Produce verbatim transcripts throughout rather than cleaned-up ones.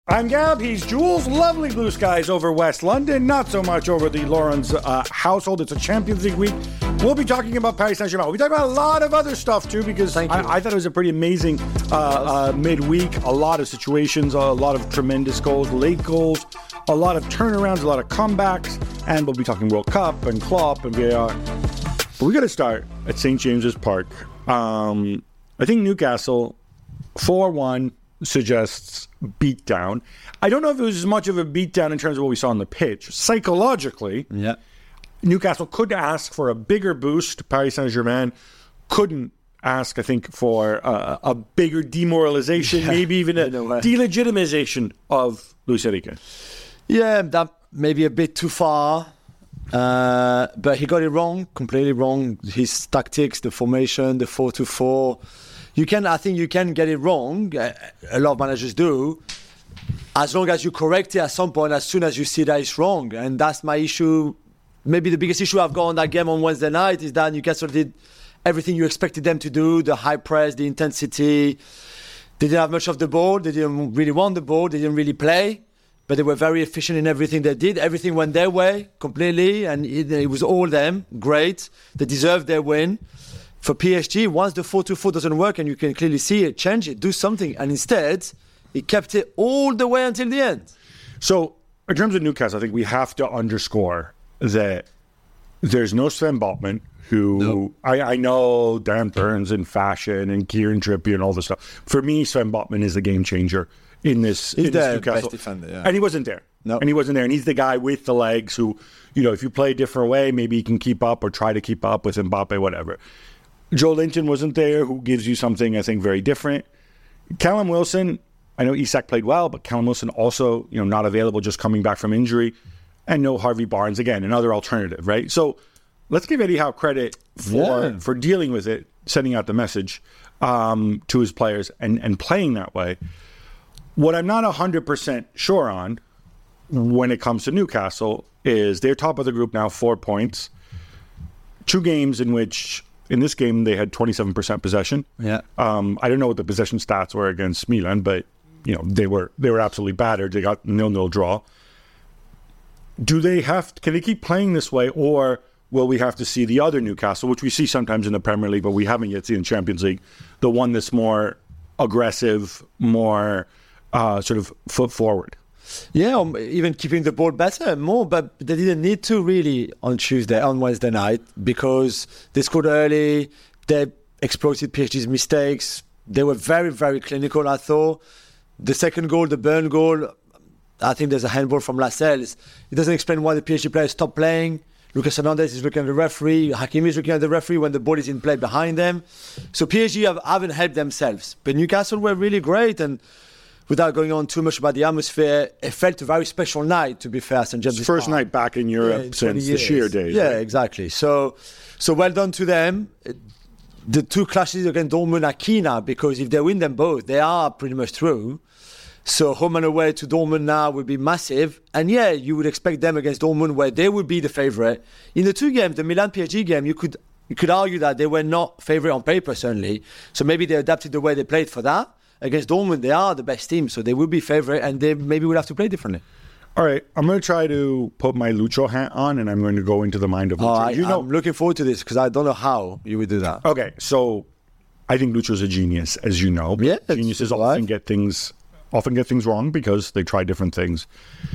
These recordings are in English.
I'm Gab, he's Jules. Lovely blue skies over West London, not so much over the Lawrence uh, household. It's a Champions League week. We'll be talking about Paris Saint-Germain. We'll be talking about a lot of other stuff, too, because I, I thought it was a pretty amazing uh, uh, midweek. A lot of situations, a lot of tremendous goals, late goals, a lot of turnarounds, a lot of comebacks, and we'll be talking World Cup and Klopp and V A R. But we got to start at Saint James's Park. Um, I think Newcastle, four one, suggests beatdown. I don't know if it was as much of a beatdown in terms of what we saw on the pitch. Psychologically, yeah. Newcastle could ask for a bigger boost. Paris Saint-Germain couldn't ask, I think, for uh, a bigger demoralization, yeah, maybe even a delegitimization of Luis Enrique. Yeah, that may be a bit too far. Uh, but he got it wrong, completely wrong. His tactics, the formation, the four two four. You can, I think you can get it wrong. A lot of managers do. As long as you correct it at some point, as soon as you see that it's wrong. And that's my issue. Maybe the biggest issue I've got on that game on Wednesday night is that Newcastle did everything you expected them to do. The high press, the intensity. They didn't have much of the ball. They didn't really want the ball. They didn't really play. But they were very efficient in everything they did. Everything went their way completely. And it, it was all them. Great. They deserved their win. For P S G, once the four two four doesn't work and you can clearly see it, change it, do something. And instead, he kept it all the way until the end. So, in terms of Newcastle, I think we have to underscore that there's no Sven Botman, who no. I, I know Dan Burns in fashion and Kieran Trippier and all this stuff. For me, Sven Botman is the game changer in this, he's in this the Newcastle. Best defender, yeah. And he wasn't there. No. And he wasn't there. And he's the guy with the legs who, you know, if you play a different way, maybe he can keep up or try to keep up with Mbappe, whatever. Joe Linton wasn't there, who gives you something, I think, very different. Callum Wilson, I know Isak played well, but Callum Wilson also, you know, not available, just coming back from injury. And no Harvey Barnes, again, another alternative, right? So let's give Eddie Howe credit for yeah. for dealing with it, sending out the message um, to his players and, and playing that way. What I'm not one hundred percent sure on when it comes to Newcastle is they're top of the group now, four points. Two games in which... In this game, they had twenty-seven percent possession. Yeah. Um, I don't know what the possession stats were against Milan, but you know they were they were absolutely battered. They got nil-nil draw. Do they have? Can they keep playing this way, or will we have to see the other Newcastle, which we see sometimes in the Premier League, but we haven't yet seen in Champions League, the one that's more aggressive, more uh, sort of foot forward? Yeah, um, even keeping the ball better, more, but they didn't need to really on Tuesday, on Wednesday night, because they scored early, they exploited P S G's mistakes, they were very, very clinical, I thought. The second goal, the burn goal, I think there's a handball from Lascelles. It doesn't explain why the P S G players stopped playing. Lucas Hernandez is looking at the referee, Hakimi is looking at the referee when the ball is in play behind them. So P S G have, haven't helped themselves. But Newcastle were really great, and without going on too much about the atmosphere, it felt a very special night, to be fair. Saint James's First Park. night back in Europe yeah, since the Sheer days. Yeah, right? exactly. So so well done to them. The two clashes against Dortmund are key now, because if they win them both, they are pretty much through. So home and away to Dortmund now would be massive. And yeah, you would expect them against Dortmund, where they would be the favourite. In the two games, the Milan-P S G game, you could you could argue that they were not favourite on paper, certainly. So maybe they adapted the way they played for that. Against Dortmund, they are the best team, so they will be favourite, and they maybe would have to play differently. All right, I'm going to try to put my Lucho hat on, and I'm going to go into the mind of Lucho. Oh, I, you know, I'm looking forward to this, because I don't know how you would do that. Okay, so I think Lucho's a genius, as you know. Yeah, geniuses often get things often get things wrong because they try different things.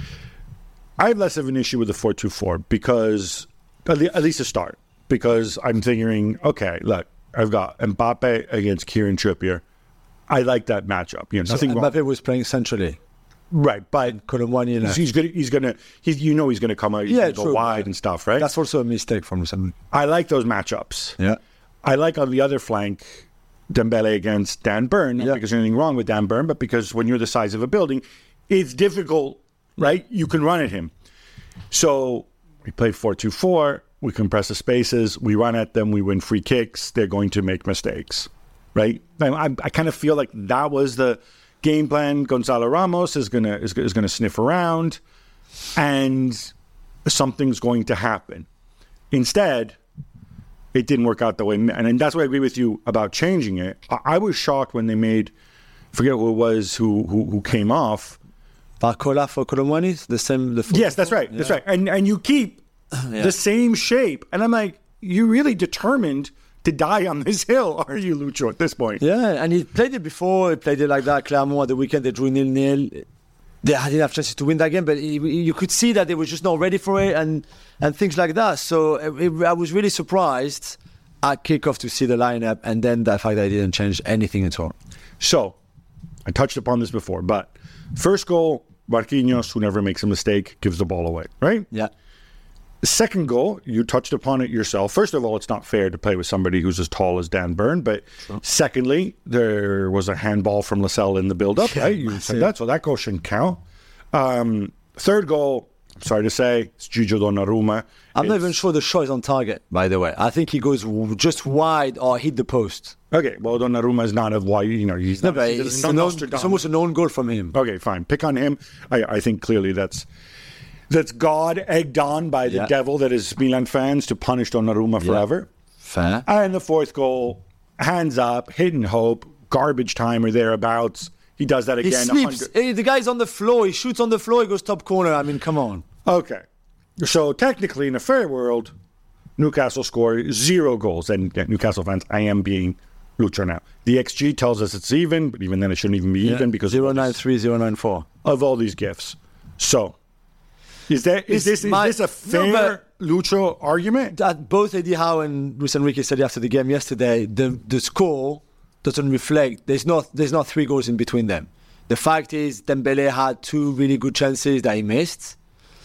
I have less of an issue with the four two four because, at least to start, because I'm thinking, okay, look, I've got Mbappe against Kieran Trippier. I like that matchup. You know, so nothing Mbappe wrong. was playing centrally, right? But couldn't one, you know. He's gonna, he's gonna, he's, you know, he's gonna come out, he's yeah, gonna go true. wide and stuff, right? That's also a mistake from some. I like those matchups. Yeah, I like on the other flank, Dembele against Dan Burn, not yeah. because there's anything wrong with Dan Burn, but because when you're the size of a building, it's difficult, right? You can run at him. So we play four two four. We compress the spaces. We run at them. We win free kicks. They're going to make mistakes. Right, I, I, I kind of feel like that was the game plan. Gonzalo Ramos is gonna is, is gonna sniff around, and something's going to happen. Instead, it didn't work out the way, and, and that's why I agree with you about changing it. I, I was shocked when they made, forget who it was who who, who came off, Barcola for Colomwani, the same. The yes, that's right. Yeah. That's right. And and you keep yeah. the same shape. And I'm like, you really determined to die on this hill, are you, Lucho, at this point? Yeah, and he played it before. He played it like that. Clermont at the weekend, they drew nil-nil. They didn't have chances to win that game, but he, you could see that they were just not ready for it and, and things like that. So it, it, I was really surprised at kickoff to see the lineup and then the fact that they didn't change anything at all. So, I touched upon this before, but first goal, Marquinhos, who never makes a mistake, gives the ball away, right? Yeah. The second goal, you touched upon it yourself. First of all, it's not fair to play with somebody who's as tall as Dan Burn. But sure. Secondly, there was a handball from Lascelles in the build-up, yeah, right? You said that, so that goal shouldn't count. Um, third goal, I'm sorry to say, it's Gigio Donnarumma. I'm it's, not even sure the shot is on target, by the way. I think he goes just wide or hit the post. Okay, well, Donnarumma is not a wide, you know, he's no, not, but he's it's, not known, it's almost a known goal from him. Okay, fine. Pick on him. I, I think clearly that's... That's God egged on by the yeah. devil that is Milan fans to punish Donnarumma forever. Yeah. Fair. And the fourth goal, hands up, hidden hope, garbage time or thereabouts. He does that again. He sleeps. Hey, the guy's on the floor. He shoots on the floor. He goes top corner. I mean, come on. Okay. So technically, in a fair world, Newcastle score zero goals. And yeah, Newcastle fans, I am being Lucho now. The X G tells us it's even, but even then it shouldn't even be yeah. even because zero nine three, zero nine four of all these gifts. So... Is that is this, my, is this a fair no, Lucho argument? That both Eddie Howe and Luis Enrique said after the game yesterday, the the score doesn't reflect. There's not there's not three goals in between them. The fact is, Dembele had two really good chances that he missed,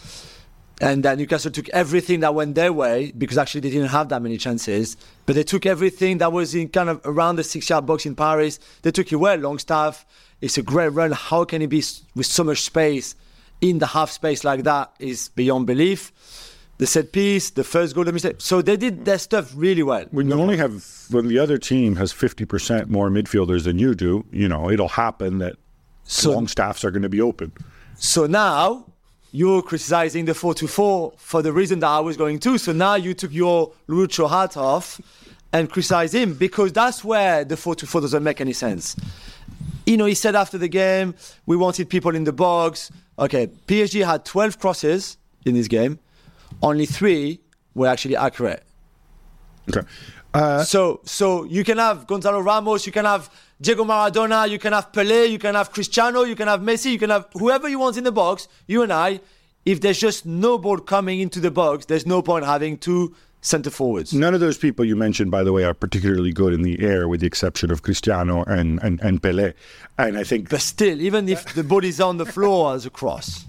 and that Newcastle took everything that went their way because actually they didn't have that many chances. But they took everything that was in kind of around the six-yard box in Paris. They took it well. Longstaff, it's a great run. How can it be with so much space? In the half space like that is beyond belief. The set piece, the first goal, the mistake. So they did their stuff really well. When you only have, when the other team has fifty percent more midfielders than you do, you know, it'll happen that so, long staffs are going to be open. So now you're criticizing the four two four for the reason that I was going to. So now you took your Lucho hat off and criticize him because that's where the four two four doesn't make any sense. You know, he said after the game, we wanted people in the box. Okay, P S G had twelve crosses in this game. Only three were actually accurate. Okay. Uh, so so you can have Gonzalo Ramos, you can have Diego Maradona, you can have Pelé, you can have Cristiano, you can have Messi, you can have whoever you want in the box. You and I, if there's just no ball coming into the box, there's no point having two centre forwards. None of those people you mentioned, by the way, are particularly good in the air, with the exception of Cristiano and, and, and Pelé. And I think... But still, even if the ball is on the floor as a cross.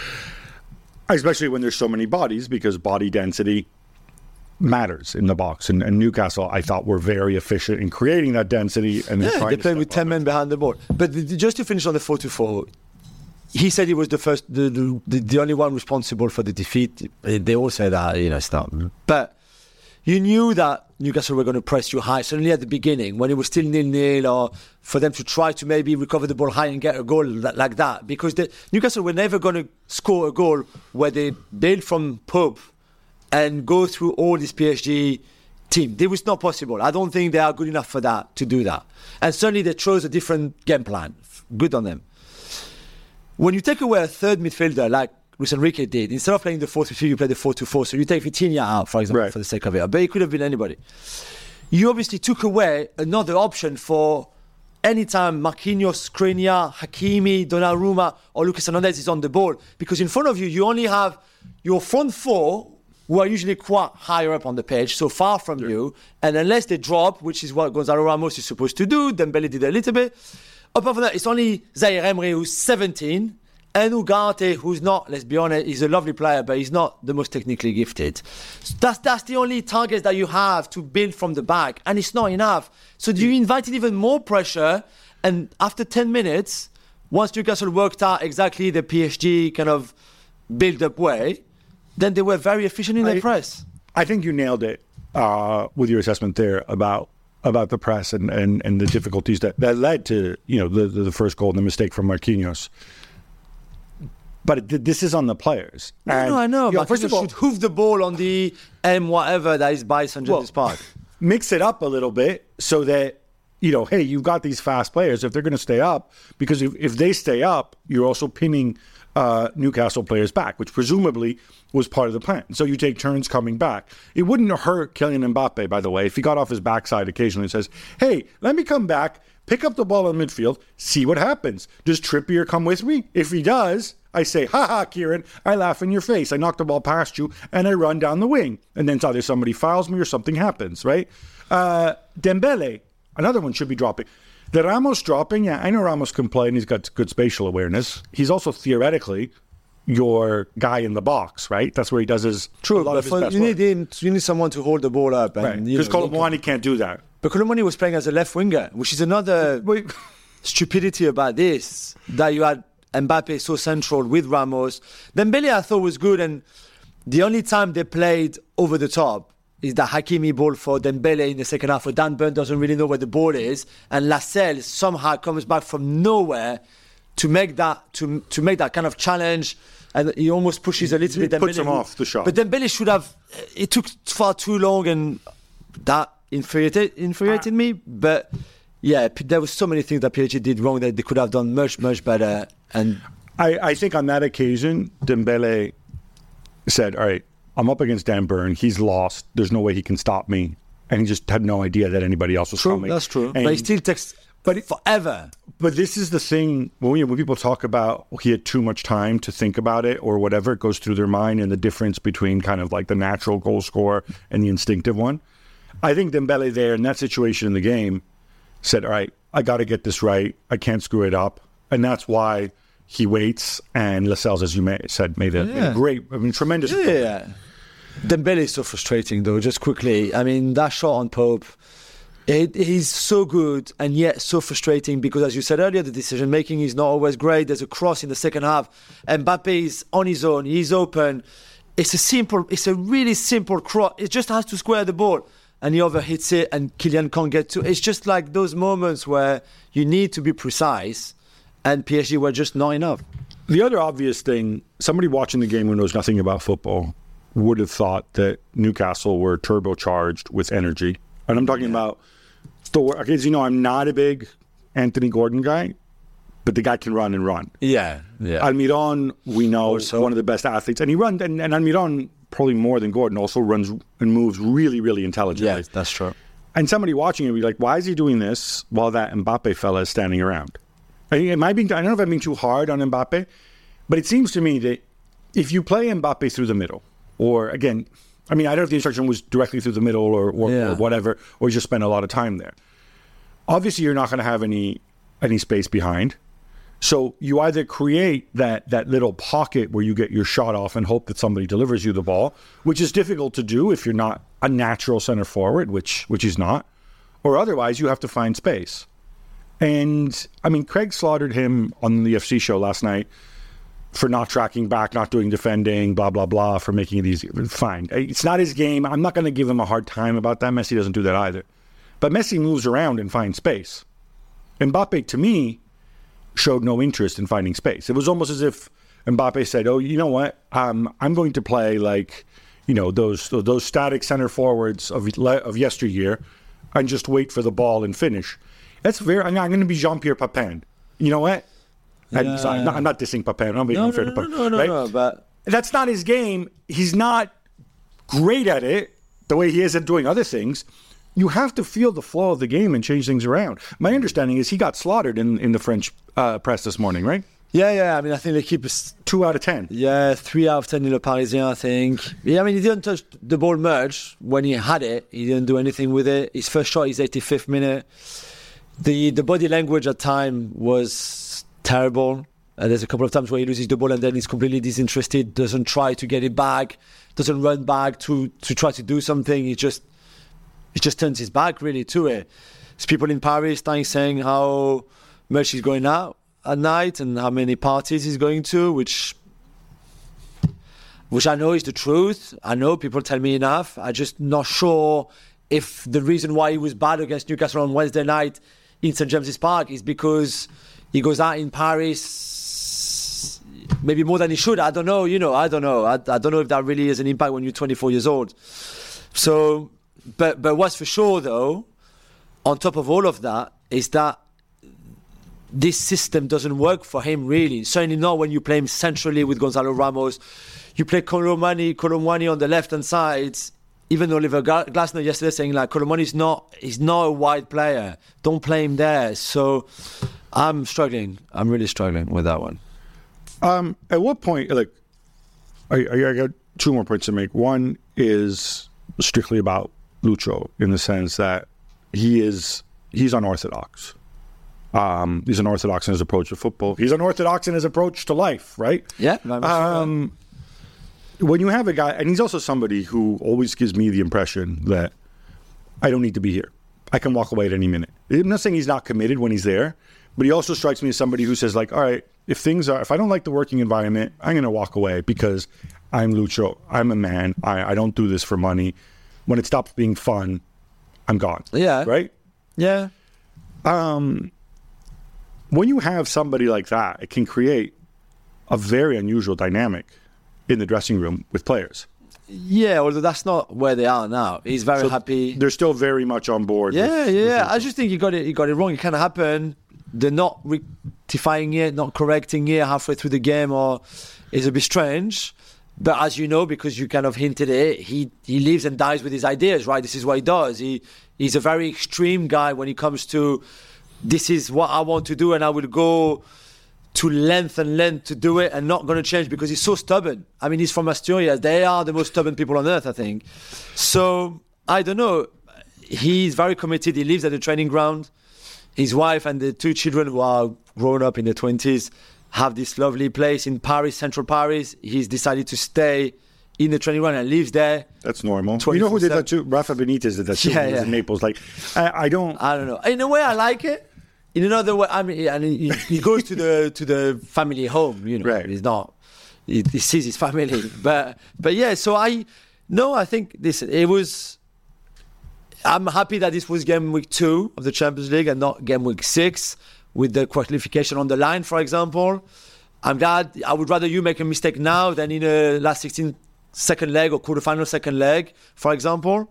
Especially when there's so many bodies, because body density matters in the box. And, and Newcastle, I thought, were very efficient in creating that density. And then yeah, they played with ten men behind the ball. But the, the, just to finish on the four two four, he said he was the first, the, the, the only one responsible for the defeat. They all say that, you know, it's not. But you knew that Newcastle were going to press you high, certainly at the beginning, when it was still nil-nil, or for them to try to maybe recover the ball high and get a goal like that. Because the, Newcastle were never going to score a goal where they build from Pope and go through all this P S G team. It was not possible. I don't think they are good enough for that, to do that. And certainly they chose a different game plan. Good on them. When you take away a third midfielder like Luis Enrique did, instead of playing the four three three, you play the four two four. So you take Vitinha out, for example, right. for the sake of it. But it could have been anybody. You obviously took away another option for anytime Marquinhos, Skriniar, Hakimi, Donnarumma, or Lucas Hernandez is on the ball. Because in front of you, you only have your front four, who are usually quite higher up on the pitch, so far from yeah. you. And unless they drop, which is what Gonzalo Ramos is supposed to do, Dembele did a little bit. Apart from that, it's only Zaire Emery who's seventeen. And Ugarte, who's not, let's be honest, he's a lovely player, but he's not the most technically gifted. So that's that's the only targets that you have to build from the back, and it's not enough. So you invited even more pressure, and after ten minutes, once Newcastle worked out exactly the P S G kind of build-up way, then they were very efficient in I, their press. I think you nailed it uh, with your assessment there about about the press and, and, and the difficulties that, that led to, you know, the, the first goal and the mistake from Marquinhos. But it, this is on the players. No, and, no I know. But first of all, should hoof the ball on the M whatever that is by Saint James's well, Park. Mix it up a little bit so that, you know, hey, you've got these fast players. If they're going to stay up, because if, if they stay up, you're also pinning uh, Newcastle players back, which presumably was part of the plan. So you take turns coming back. It wouldn't hurt Kylian Mbappe, by the way, if he got off his backside occasionally and says, hey, let me come back, pick up the ball in midfield, see what happens. Does Trippier come with me? If he does, I say, ha ha, Kieran, I laugh in your face. I knock the ball past you and I run down the wing. And then it's either somebody fouls me or something happens, right? Uh, Dembele, another one should be dropping. The Ramos dropping, yeah, I know Ramos can play and he's got good spatial awareness. He's also theoretically your guy in the box, right? That's where he does his True, but his for, best you work. need him, you need someone to hold the ball up. Right, because Colomwani can't do that. But Colomwani was playing as a left winger, which is another Wait. stupidity about this, that you had Mbappe so central with Ramos. Dembele I thought was good, and the only time they played over the top is the Hakimi ball for Dembele in the second half, where Dan Burn doesn't really know where the ball is, and Lascelles somehow comes back from nowhere to make that to to make that kind of challenge, and he almost pushes a little He bit. puts Dembele, him off the shot. But Dembele should have. It took far too long, and that infuriated infuriated Ah. me. But yeah, P- there was so many things that P S G did wrong that they could have done much much better. And I, I think on that occasion, Dembele said, all right, I'm up against Dan Burn. He's lost. There's no way he can stop me. And he just had no idea that anybody else was true, coming. that's true. And, but it still takes but it, forever. But this is the thing, when, we, when people talk about he had too much time to think about it or whatever, it goes through their mind, and the difference between kind of like the natural goal scorer and the instinctive one. I think Dembele there in that situation in the game said, all right, I got to get this right. I can't screw it up. And that's why he waits. And Lascelles, as you may, said, made a, Yeah. made a great, I mean, tremendous. Yeah, yeah, yeah. Dembele is so frustrating, though. Just quickly, I mean, that shot on Pope, it, he's so good and yet so frustrating because, as you said earlier, the decision making is not always great. There's a cross in the second half. Mbappe is on his own. He's open. It's a simple, it's a really simple cross. It just has to square the ball, and he overhits it, and Kylian can't get to. It's just like those moments where you need to be precise, and P S G were just not enough. The other obvious thing, somebody watching the game who knows nothing about football would have thought that Newcastle were turbocharged with energy. And I'm talking yeah. about, okay, as you know, I'm not a big Anthony Gordon guy, but the guy can run and run. Yeah, yeah. Almiron, we know, Also. one of the best athletes. And he runs, and, and Almiron, probably more than Gordon, also runs and moves really, really intelligently. Yeah, that's true. And somebody watching it would be like, why is he doing this while that Mbappe fella is standing around? I, am I, being, I don't know if I'm being too hard on Mbappe, but it seems to me that if you play Mbappe through the middle, or again, I mean, I don't know if the instruction was directly through the middle or, or, Yeah. or whatever, or you just spend a lot of time there. Obviously, you're not going to have any any space behind. So you either create that that little pocket where you get your shot off and hope that somebody delivers you the ball, which is difficult to do if you're not a natural center forward, which which he's not, or otherwise you have to find space. And I mean, Craig slaughtered him on the F C show last night for not tracking back, not doing defending, blah, blah, blah, for making it easier. Fine. It's not his game. I'm not going to give him a hard time about that. Messi doesn't do that either. But Messi moves around and finds space. Mbappe, to me, showed no interest in finding space. It was almost as if Mbappe said, oh, you know what? Um, I'm going to play like, you know, those those static center forwards of, of yesteryear and just wait for the ball and finish. That's very, I'm, I'm going to be Jean-Pierre Papin. You know what? And Yeah. so I'm, not, I'm not dissing Papin. I'm not being No, unfair no, to no, Papin. no, no, right? no, but That's not his game. He's not great at it the way he is at doing other things. You have to feel the flow of the game and change things around. My understanding is he got slaughtered in, in the French uh, press this morning, right? yeah, yeah. I mean, I think they keep us. Two out of ten. Yeah, three out of ten in Le Parisien, I think. Yeah, I mean, he didn't touch the ball much. When he had it, he didn't do anything with it. His first shot is eighty-fifth minute. The the body language at time was terrible. Uh, there's a couple of times where he loses the ball and then he's completely disinterested, doesn't try to get it back, doesn't run back to, to try to do something. He just he just turns his back really to it. There's people in Paris starting saying how much he's going out at night and how many parties he's going to, which which I know is the truth. I know people tell me enough. I'm just not sure if the reason why he was bad against Newcastle on Wednesday night in Saint James's Park is because he goes out in Paris maybe more than he should. I don't know, you know, I don't know. I, I don't know if that really has an impact when you're twenty-four years old. So, but but what's for sure though, on top of all of that is that this system doesn't work for him really. Certainly not when you play him centrally with Gonzalo Ramos. You play Colomwani, Colomwani on the left-hand side. Even Oliver Glasner yesterday saying like Colomwani is not, he's not a wide player. Don't play him there. So I'm struggling. I'm really struggling with that one. Um, at what point, like, I, I, I got two more points to make. One is strictly about Lucho in the sense that he is he's unorthodox. Um, he's unorthodox in his approach to football. He's unorthodox in his approach to life, right? Yeah. Um, when you have a guy, and he's also somebody who always gives me the impression that I don't need to be here. I can walk away at any minute. I'm not saying he's not committed when he's there, but he also strikes me as somebody who says like, all right, if things are, if I don't like the working environment, I'm going to walk away because I'm Lucho. I'm a man. I, I don't do this for money. When it stops being fun, I'm gone. Yeah. Right? Yeah. Um, when you have somebody like that, it can create a very unusual dynamic in the dressing room with players. Yeah, although that's not where they are now. He's very so happy. They're still very much on board. Yeah, with, yeah. with I just think you got it. You got it wrong. It kind of happened. They're not rectifying it, not correcting it halfway through the game, or it's a bit strange. But as you know, because you kind of hinted at it, he he lives and dies with his ideas, right? This is what he does. He he's a very extreme guy when it comes to this is what I want to do, and I will go to length and length to do it, and not going to change because he's so stubborn. I mean, he's from Asturias. They are the most stubborn people on earth, I think. So I don't know. He's very committed. He lives at the training ground. His wife and the two children who are grown up in their twenties have this lovely place in Paris, central Paris. He's decided to stay in the training ground and lives there. That's normal. You know who did that too? Rafa Benitez did that too. Yeah, He was yeah. in Naples. Like, I, I don't. I don't know. In a way, I like it. In another way, I mean, and he, he goes to the to the family home. You know, Right. He's not. He, he sees his family, but but yeah. So I no, I think this it was. I'm happy that this was game week two of the Champions League and not game week six with the qualification on the line, for example. I'm glad. I would rather you make a mistake now than in a last sixteen second leg or quarterfinal second leg, for example.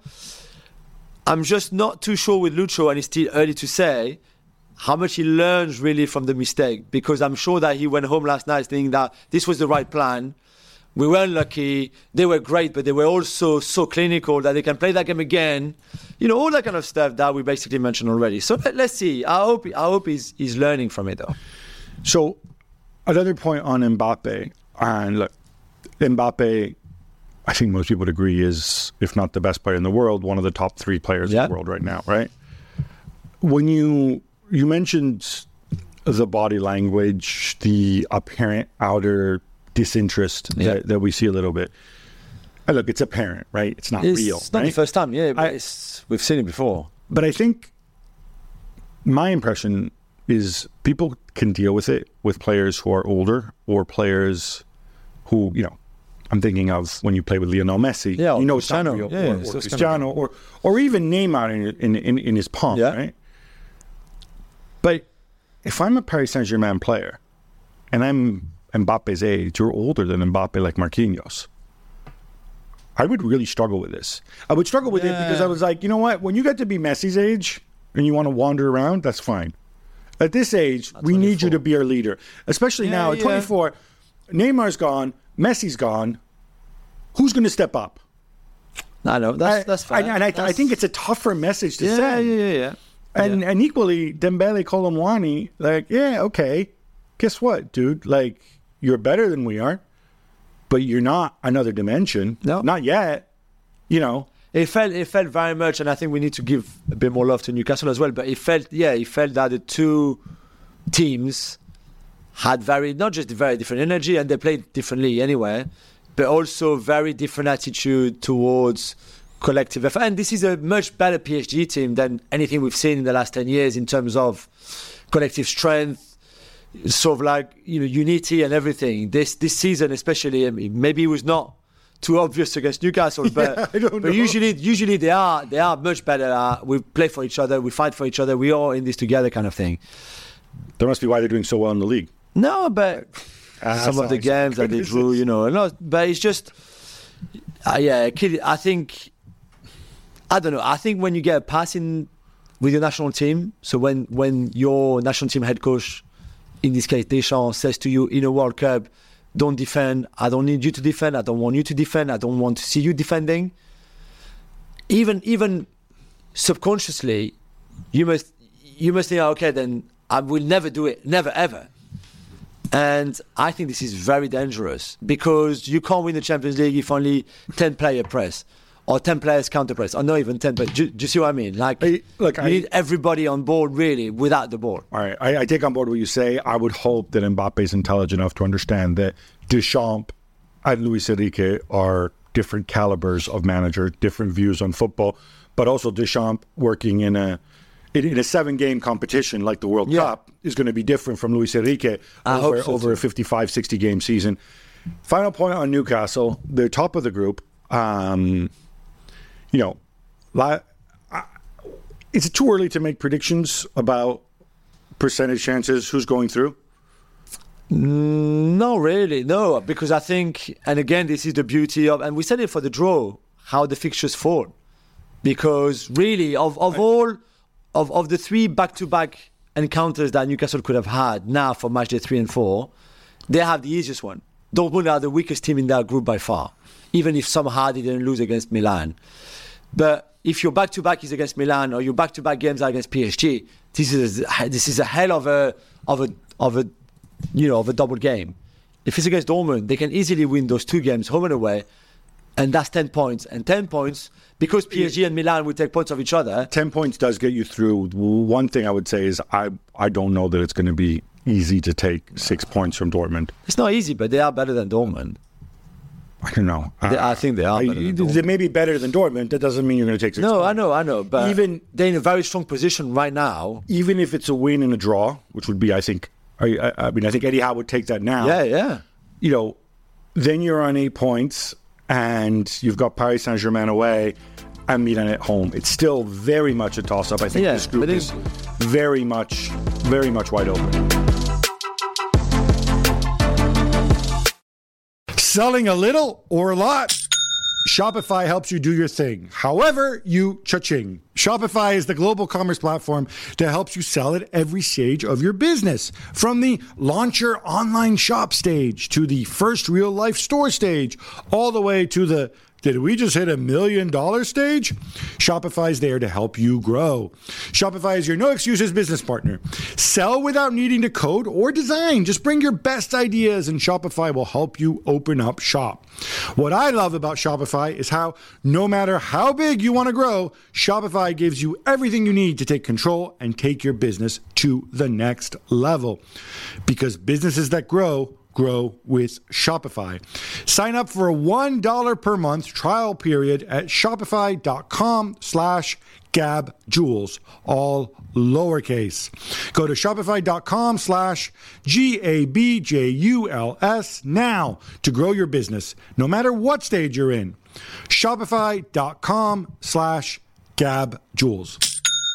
I'm just not too sure with Lucho, and it's still early to say how much he learns really from the mistake, because I'm sure that he went home last night thinking that this was the right plan. We weren't lucky. They were great, but they were also so clinical that they can play that game again. You know, all that kind of stuff that we basically mentioned already. So let, let's see. I hope I hope he's, he's learning from it, though. So another point on Mbappe, and look, Mbappe, I think most people would agree is, if not the best player in the world, one of the top three players Yeah. in the world right now, right? When you you mentioned the body language, the apparent outer disinterest Yeah. that, that we see a little bit. And look, it's apparent, right? It's not It's, real. it's not right? the first time, yeah, but I- it's, we've seen it before. But I think my impression is people can deal with it with players who are older or players who, you know, I'm thinking of when you play with Lionel Messi. Yeah, or you know it's not Cristiano. real. Yeah, or, yeah, or so it's Cristiano, or, or even Neymar in, in, in, in his palm, Yeah. right? But if I'm a Paris Saint-Germain player and I'm Mbappe's age, you're older than Mbappe like Marquinhos, I would really struggle with this. I would struggle with it Yeah. because I was like, you know what? When you get to be Messi's age and you want to wander around, that's fine. At this age, we need you to be our leader. Especially Yeah, now at yeah. twenty-four, Neymar's gone, Messi's gone. Who's going to step up? I know, that's, I- that's fair. I, and I, I That's- think it's a tougher message to yeah, send. yeah, yeah, yeah. And Yeah. and equally, Dembele, Colomwani, like, yeah, okay. Guess what, dude? Like, you're better than we are, but you're not another dimension. No. Not yet. You know. It felt it felt very much, and I think we need to give a bit more love to Newcastle as well. But it felt, yeah, it felt that the two teams had very not just very different energy, and they played differently anyway, but also very different attitude towards collective effort. And this is a much better P S G team than anything we've seen in the last ten years in terms of collective strength, sort of like, you know, unity and everything. This this season especially, I mean, maybe it was not too obvious against Newcastle, but Yeah, I don't but know. usually usually they are they are much better. Uh, we play for each other, we fight for each other, we all in this together kind of thing. That must be why they're doing so well in the league. No, but Ah, some of the sorry. games that they drew, you know, no, but it's just, uh, yeah, kid, I think, I don't know. I think when you get a passing, with your national team. So when, when your national team head coach, in this case Deschamps, says to you in a World Cup, don't defend, I don't need you to defend, I don't want you to defend, I don't want to see you defending. Even even subconsciously, you must you must think, okay, then I will never do it, never ever. And I think this is very dangerous because you can't win the Champions League if only ten player press or ten players counter press, or not even ten. But do, do you see what I mean? Like, I, look, you I, need everybody on board really without the ball. All right, I, I take on board what you say. I would hope that Mbappe is intelligent enough to understand that Deschamps and Luis Enrique are different calibers of manager, different views on football, but also Deschamps working in a in, in a seven-game competition like the World yeah. Cup is going to be different from Luis Enrique I over, so over a fifty-five, sixty-game season. Final point on Newcastle. They're top of the group. Um, you know, la- uh, is it too early to make predictions about percentage chances, who's going through? No, really, no, because I think, and again, this is the beauty of, and we said it for the draw, how the fixtures fall. Because really, of, of all, of, of the three back-to-back encounters that Newcastle could have had now for match day three and four, they have the easiest one. Dortmund are the weakest team in their group by far, even if somehow they didn't lose against Milan. But if your back-to-back is against Milan or your back-to-back games are against P S G, this is this is a hell of a of a of a you know of a double game. If it's against Dortmund, they can easily win those two games home and away, and that's ten points. And ten points because P S G and Milan will take points of each other. Ten points does get you through. One thing I would say is I I don't know that it's going to be easy to take six points from Dortmund. It's not easy, but they are better than Dortmund. I don't know. They, I think they are better than Dortmund. They may be better than Dortmund. That doesn't mean you're going to take six no, points. I know, I know. But even they're in a very strong position right now. Even if it's a win and a draw, which would be, I think, I, I, I mean, I think Eddie Howe would take that now. Yeah, yeah. You know, then you're on eight points and you've got Paris Saint-Germain away and Milan at home. It's still very much a toss-up. I think yeah, this group is very much, very much wide open. Selling a little or a lot? Shopify helps you do your thing. However, you cha-ching. Shopify is the global commerce platform that helps you sell at every stage of your business. From the launch your online shop stage to the first real life store stage, all the way to the did we just hit a million dollar stage? Shopify is there to help you grow. Shopify is your no excuses business partner. Sell without needing to code or design. Just bring your best ideas and Shopify will help you open up shop. What I love about Shopify is how no matter how big you want to grow, Shopify gives you everything you need to take control and take your business to the next level. Because businesses that grow, grow with Shopify. Sign up for a one dollar per month trial period at shopify.com slash gabjules, all lowercase. Go to shopify.com slash G-A-B-J-U-L-S now to grow your business, no matter what stage you're in. Shopify.com slash gabjules.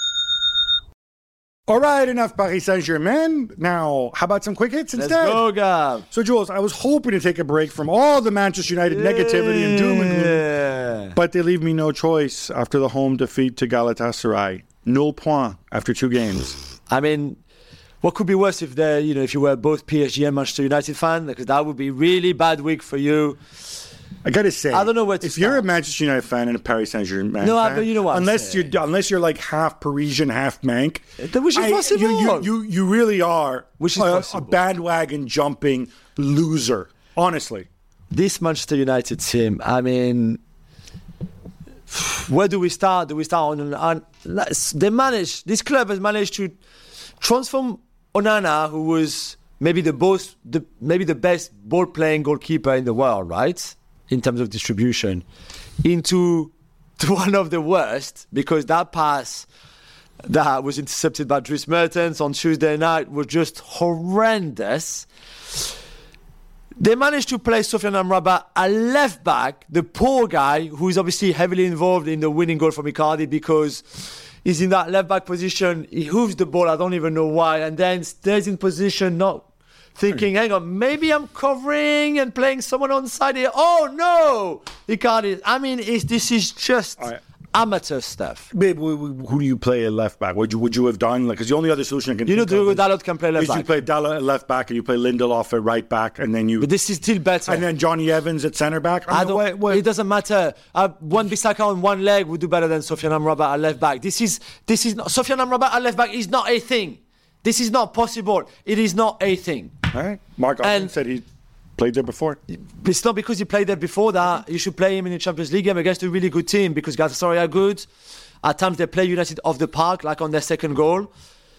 All right, enough Paris Saint-Germain. Now, how about some quick hits instead? Let's go, Gab. So, Jules, I was hoping to take a break from all the Manchester United yeah. negativity and doom and gloom, but they leave me no choice after the home defeat to Galatasaray. Nul point after two games. I mean, what could be worse if they, you know, if you were both P S G and Manchester United fan? Because that would be really bad week for you. I gotta say, I don't know what to if start. You're a Manchester United fan and a Paris Saint-Germain no, fan, I, you know what unless you're unless you're like half Parisian, half Manc, which is possible. You, you, you, you really are which is a, a bandwagon jumping loser. Honestly, this Manchester United team. I mean, where do we start? Do we start on? on they managed. This club has managed to transform Onana, who was maybe the most, the maybe the best ball-playing goalkeeper in the world, right? In terms of distribution, into to one of the worst, because that pass that was intercepted by Dries Mertens on Tuesday night was just horrendous. They managed to play Sofiane Amrabat a left back, the poor guy who is obviously heavily involved in the winning goal for Icardi because he's in that left back position. He hooves the ball, I don't even know why, and then stays in position, not thinking, hang on, maybe I'm covering and playing someone on the side here. Oh, no! Icardi. I mean, it's, this is just right. amateur stuff. Babe, who do you play at left back? Would you would you have done? Like, because the only other solution I can You know, think of Diogo Dalot can play left is back. you play Dalot at left back and you play Lindelof at right back, and then you. But this is still better. And then Johnny Evans at centre back. I, I mean, don't, wait, wait. It doesn't matter. Uh, one Bissaka on one leg would do better than Sofiane Amrabat at left back. This is this is not, Sofiane Amrabat at left back is not a thing. This is not possible. It is not a thing. All right. Mark Allen said he played there before. It's not because you played there before that you should play him in the Champions League game against a really good team, because Galatasaray are good. At times they play United off the park, like on their second goal.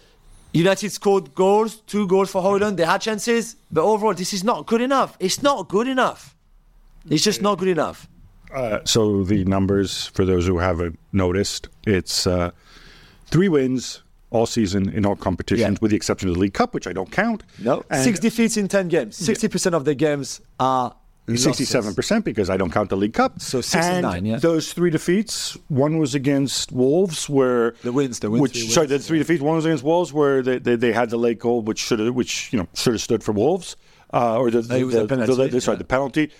United scored goals, two goals for Højlund. They had chances, but overall this is not good enough. It's not good enough. It's just not good enough. Uh, so the numbers, for those who haven't noticed, it's uh, three wins all season in all competitions, yeah. with the exception of the League Cup, which I don't count. No, and six defeats in ten games. Sixty yeah. percent of the games are losses. Sixty-seven percent because I don't count the League Cup. So sixty-nine. And yeah. those three defeats, one was against Wolves, where the wins, the wins, which wins, sorry, the three yeah. defeats. One was against Wolves, where they they, they had the late goal, which should have, which you know should have stood for Wolves, uh, or the, the, the, penalty, the, the sorry, yeah. the penalty.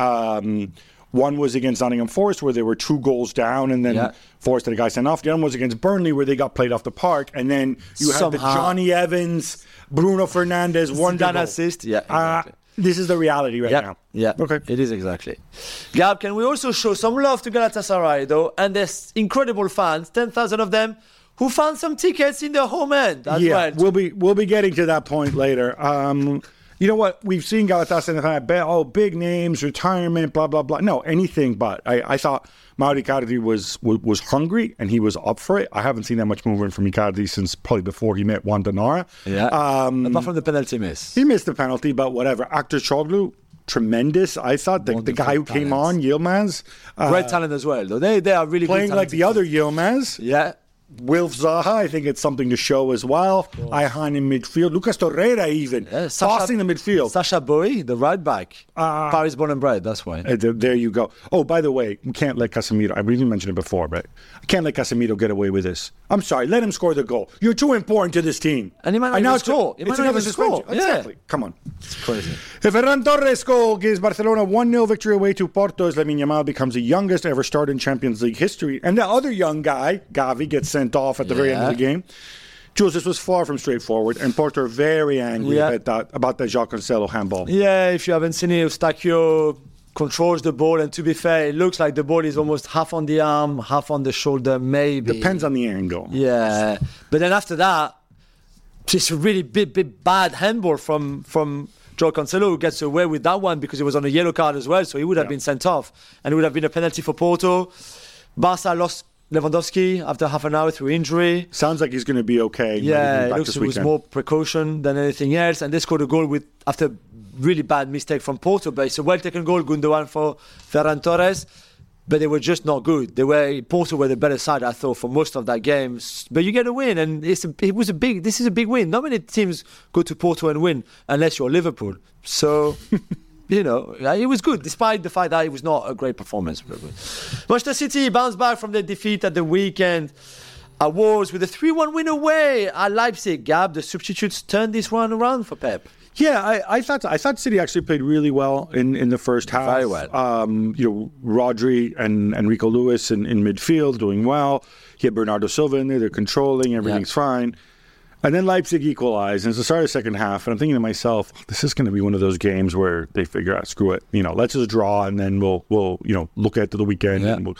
Um, One was against Nottingham Forest, where they were two goals down, and then yeah. Forest had a guy sent off. The other one was against Burnley, where they got played off the park. And then you had the Johnny Evans, Bruno Fernandes, one goal assist. Yeah, exactly. uh, this is the reality right yep. now. Yeah, okay, it is exactly. Gab, can we also show some love to Galatasaray, though, and there's incredible fans, ten thousand of them, who found some tickets in the home end as yeah, well. we'll be we'll be getting to that point later. Um, You know what? We've seen Galatasaray, oh, big names, retirement, blah, blah, blah. No, anything but. I, I thought Mauro Icardi was, was was hungry and he was up for it. I haven't seen that much movement from Icardi since probably before he met Wandanara. Yeah. Um, Apart from the penalty miss. He missed the penalty, but whatever. Aktürkoğlu, tremendous. I thought the, the guy who talent. came on, Yilmaz. Uh, Great talent as well, though. They, they are really playing good like the other Yilmaz. Yeah. Wilf Zaha, I think it's something to show as well. Ayhan in midfield. Lucas Torreira even. Yeah, Sasha, the midfield. Sacha Boey, the right back. Uh, Paris born and bred, that's why. Uh, there you go. Oh, by the way, we can't let Casemiro, I even mentioned it before, but I can't let Casemiro get away with this. I'm sorry, let him score the goal. You're too important to this team. And he might not even score. He might not even score. Exactly. Yeah. Come on. It's crazy. If Ferran Torres' goal gives Barcelona one nil victory away to Porto's, Lamine Yamal becomes the youngest to ever start in Champions League history. And the other young guy, Gavi, gets sent off at the yeah. very end of the game. Jules, this was far from straightforward, and Porto are very angry yeah. about that about that João Cancelo handball. Yeah, if you haven't seen it, Eustáquio controls the ball, and to be fair, it looks like the ball is almost half on the arm, half on the shoulder, maybe. Depends on the angle. Yeah, but then after that, it's a really big, big bad handball from from João Cancelo, who gets away with that one because he was on a yellow card as well, so he would have yeah. been sent off, and it would have been a penalty for Porto. Barca lost Lewandowski after half an hour through injury. Sounds like he's going to be okay. Yeah, it looks it was more precaution than anything else. And they scored a goal with after really bad mistake from Porto. But it's a well-taken goal, Gundogan for Ferran Torres. But they were just not good. They were Porto were the better side, I thought, for most of that game. But you get a win, and it's a, it was a big. This is a big win. Not many teams go to Porto and win unless you're Liverpool. So. You know, it was good, despite the fact that it was not a great performance. Manchester City bounced back from their defeat at the weekend at Wolves with a three one win away at Leipzig. Gab, the substitutes turned this one around for Pep. Yeah, I, I thought I thought City actually played really well in, in the first half. Very well. Um, you know, Rodri and Enrico Lewis in, in midfield doing well. He had Bernardo Silva in there. They're controlling. Everything's yeah. fine. And then Leipzig equalized, and it's the start of the second half, and I'm thinking to myself, this is going to be one of those games where they figure out, screw it, you know, let's just draw, and then we'll, we'll you know, look at the weekend. Yeah. And we'll,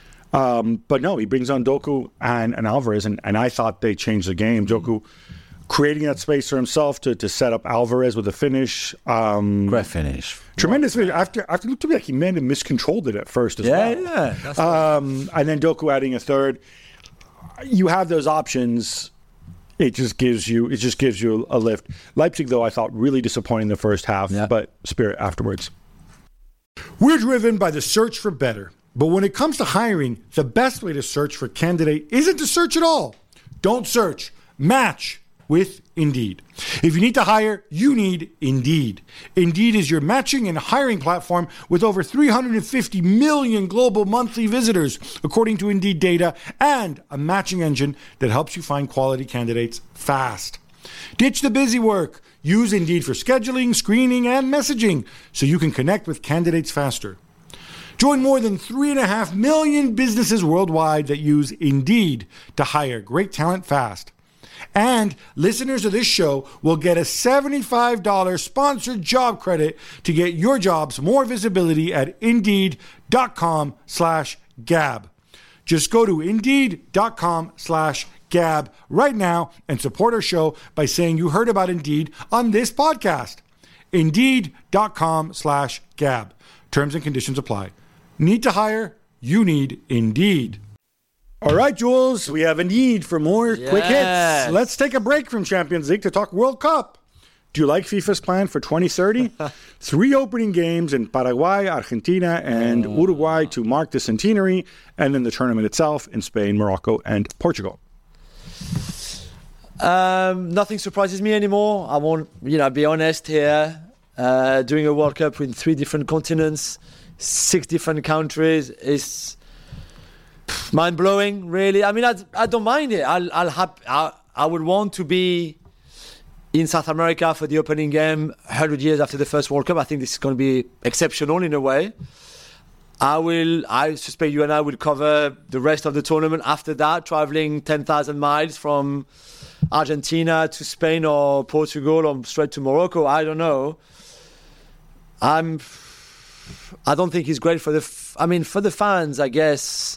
um, but no, he brings on Doku and, and Alvarez, and, and I thought they changed the game. Doku creating that space for himself to, to set up Alvarez with a finish. Um, Great finish. Tremendous finish. After, after it looked to me like he may have miscontrolled it at first as yeah, well. Yeah, that's um, and then Doku adding a third. You have those options. It just gives you it just gives you a lift. Leipzig, though, I thought really disappointing the first half, yeah. but spirit afterwards. We're driven by the search for better. But when it comes to hiring, the best way to search for a candidate isn't to search at all. Don't search. Match with Indeed. If you need to hire, you need Indeed. Indeed is your matching and hiring platform with over three hundred fifty million global monthly visitors, according to Indeed data, and a matching engine that helps you find quality candidates fast. Ditch the busy work. Use Indeed for scheduling, screening, and messaging so you can connect with candidates faster. Join more than three and a half million businesses worldwide that use Indeed to hire great talent fast. And listeners of this show will get a seventy-five dollars sponsored job credit to get your jobs more visibility at Indeed.com slash Gab. Just go to Indeed.com slash Gab right now and support our show by saying you heard about Indeed on this podcast. Indeed.com slash Gab. Terms and conditions apply. Need to hire? You need Indeed. All right, Jules, we have a need for more Yes. quick hits. Let's take a break from Champions League to talk World Cup. Do you like FIFA's plan for twenty thirty? Three opening games in Paraguay, Argentina, and oh. Uruguay to mark the centenary, and then the tournament itself in Spain, Morocco, and Portugal. Um, nothing surprises me anymore. I won't, you know, be honest here. Uh, doing a World Cup in three different continents, six different countries is mind-blowing, really. I mean, I, I don't mind it. I'll, I'll have, I, I would want to be in South America for the opening game one hundred years after the first World Cup. I think this is going to be exceptional in a way. I will, I suspect you and I will cover the rest of the tournament after that, traveling ten thousand miles from Argentina to Spain or Portugal or straight to Morocco. I don't know. I'm, I don't think it's great for the, f- I mean, for the fans, I guess.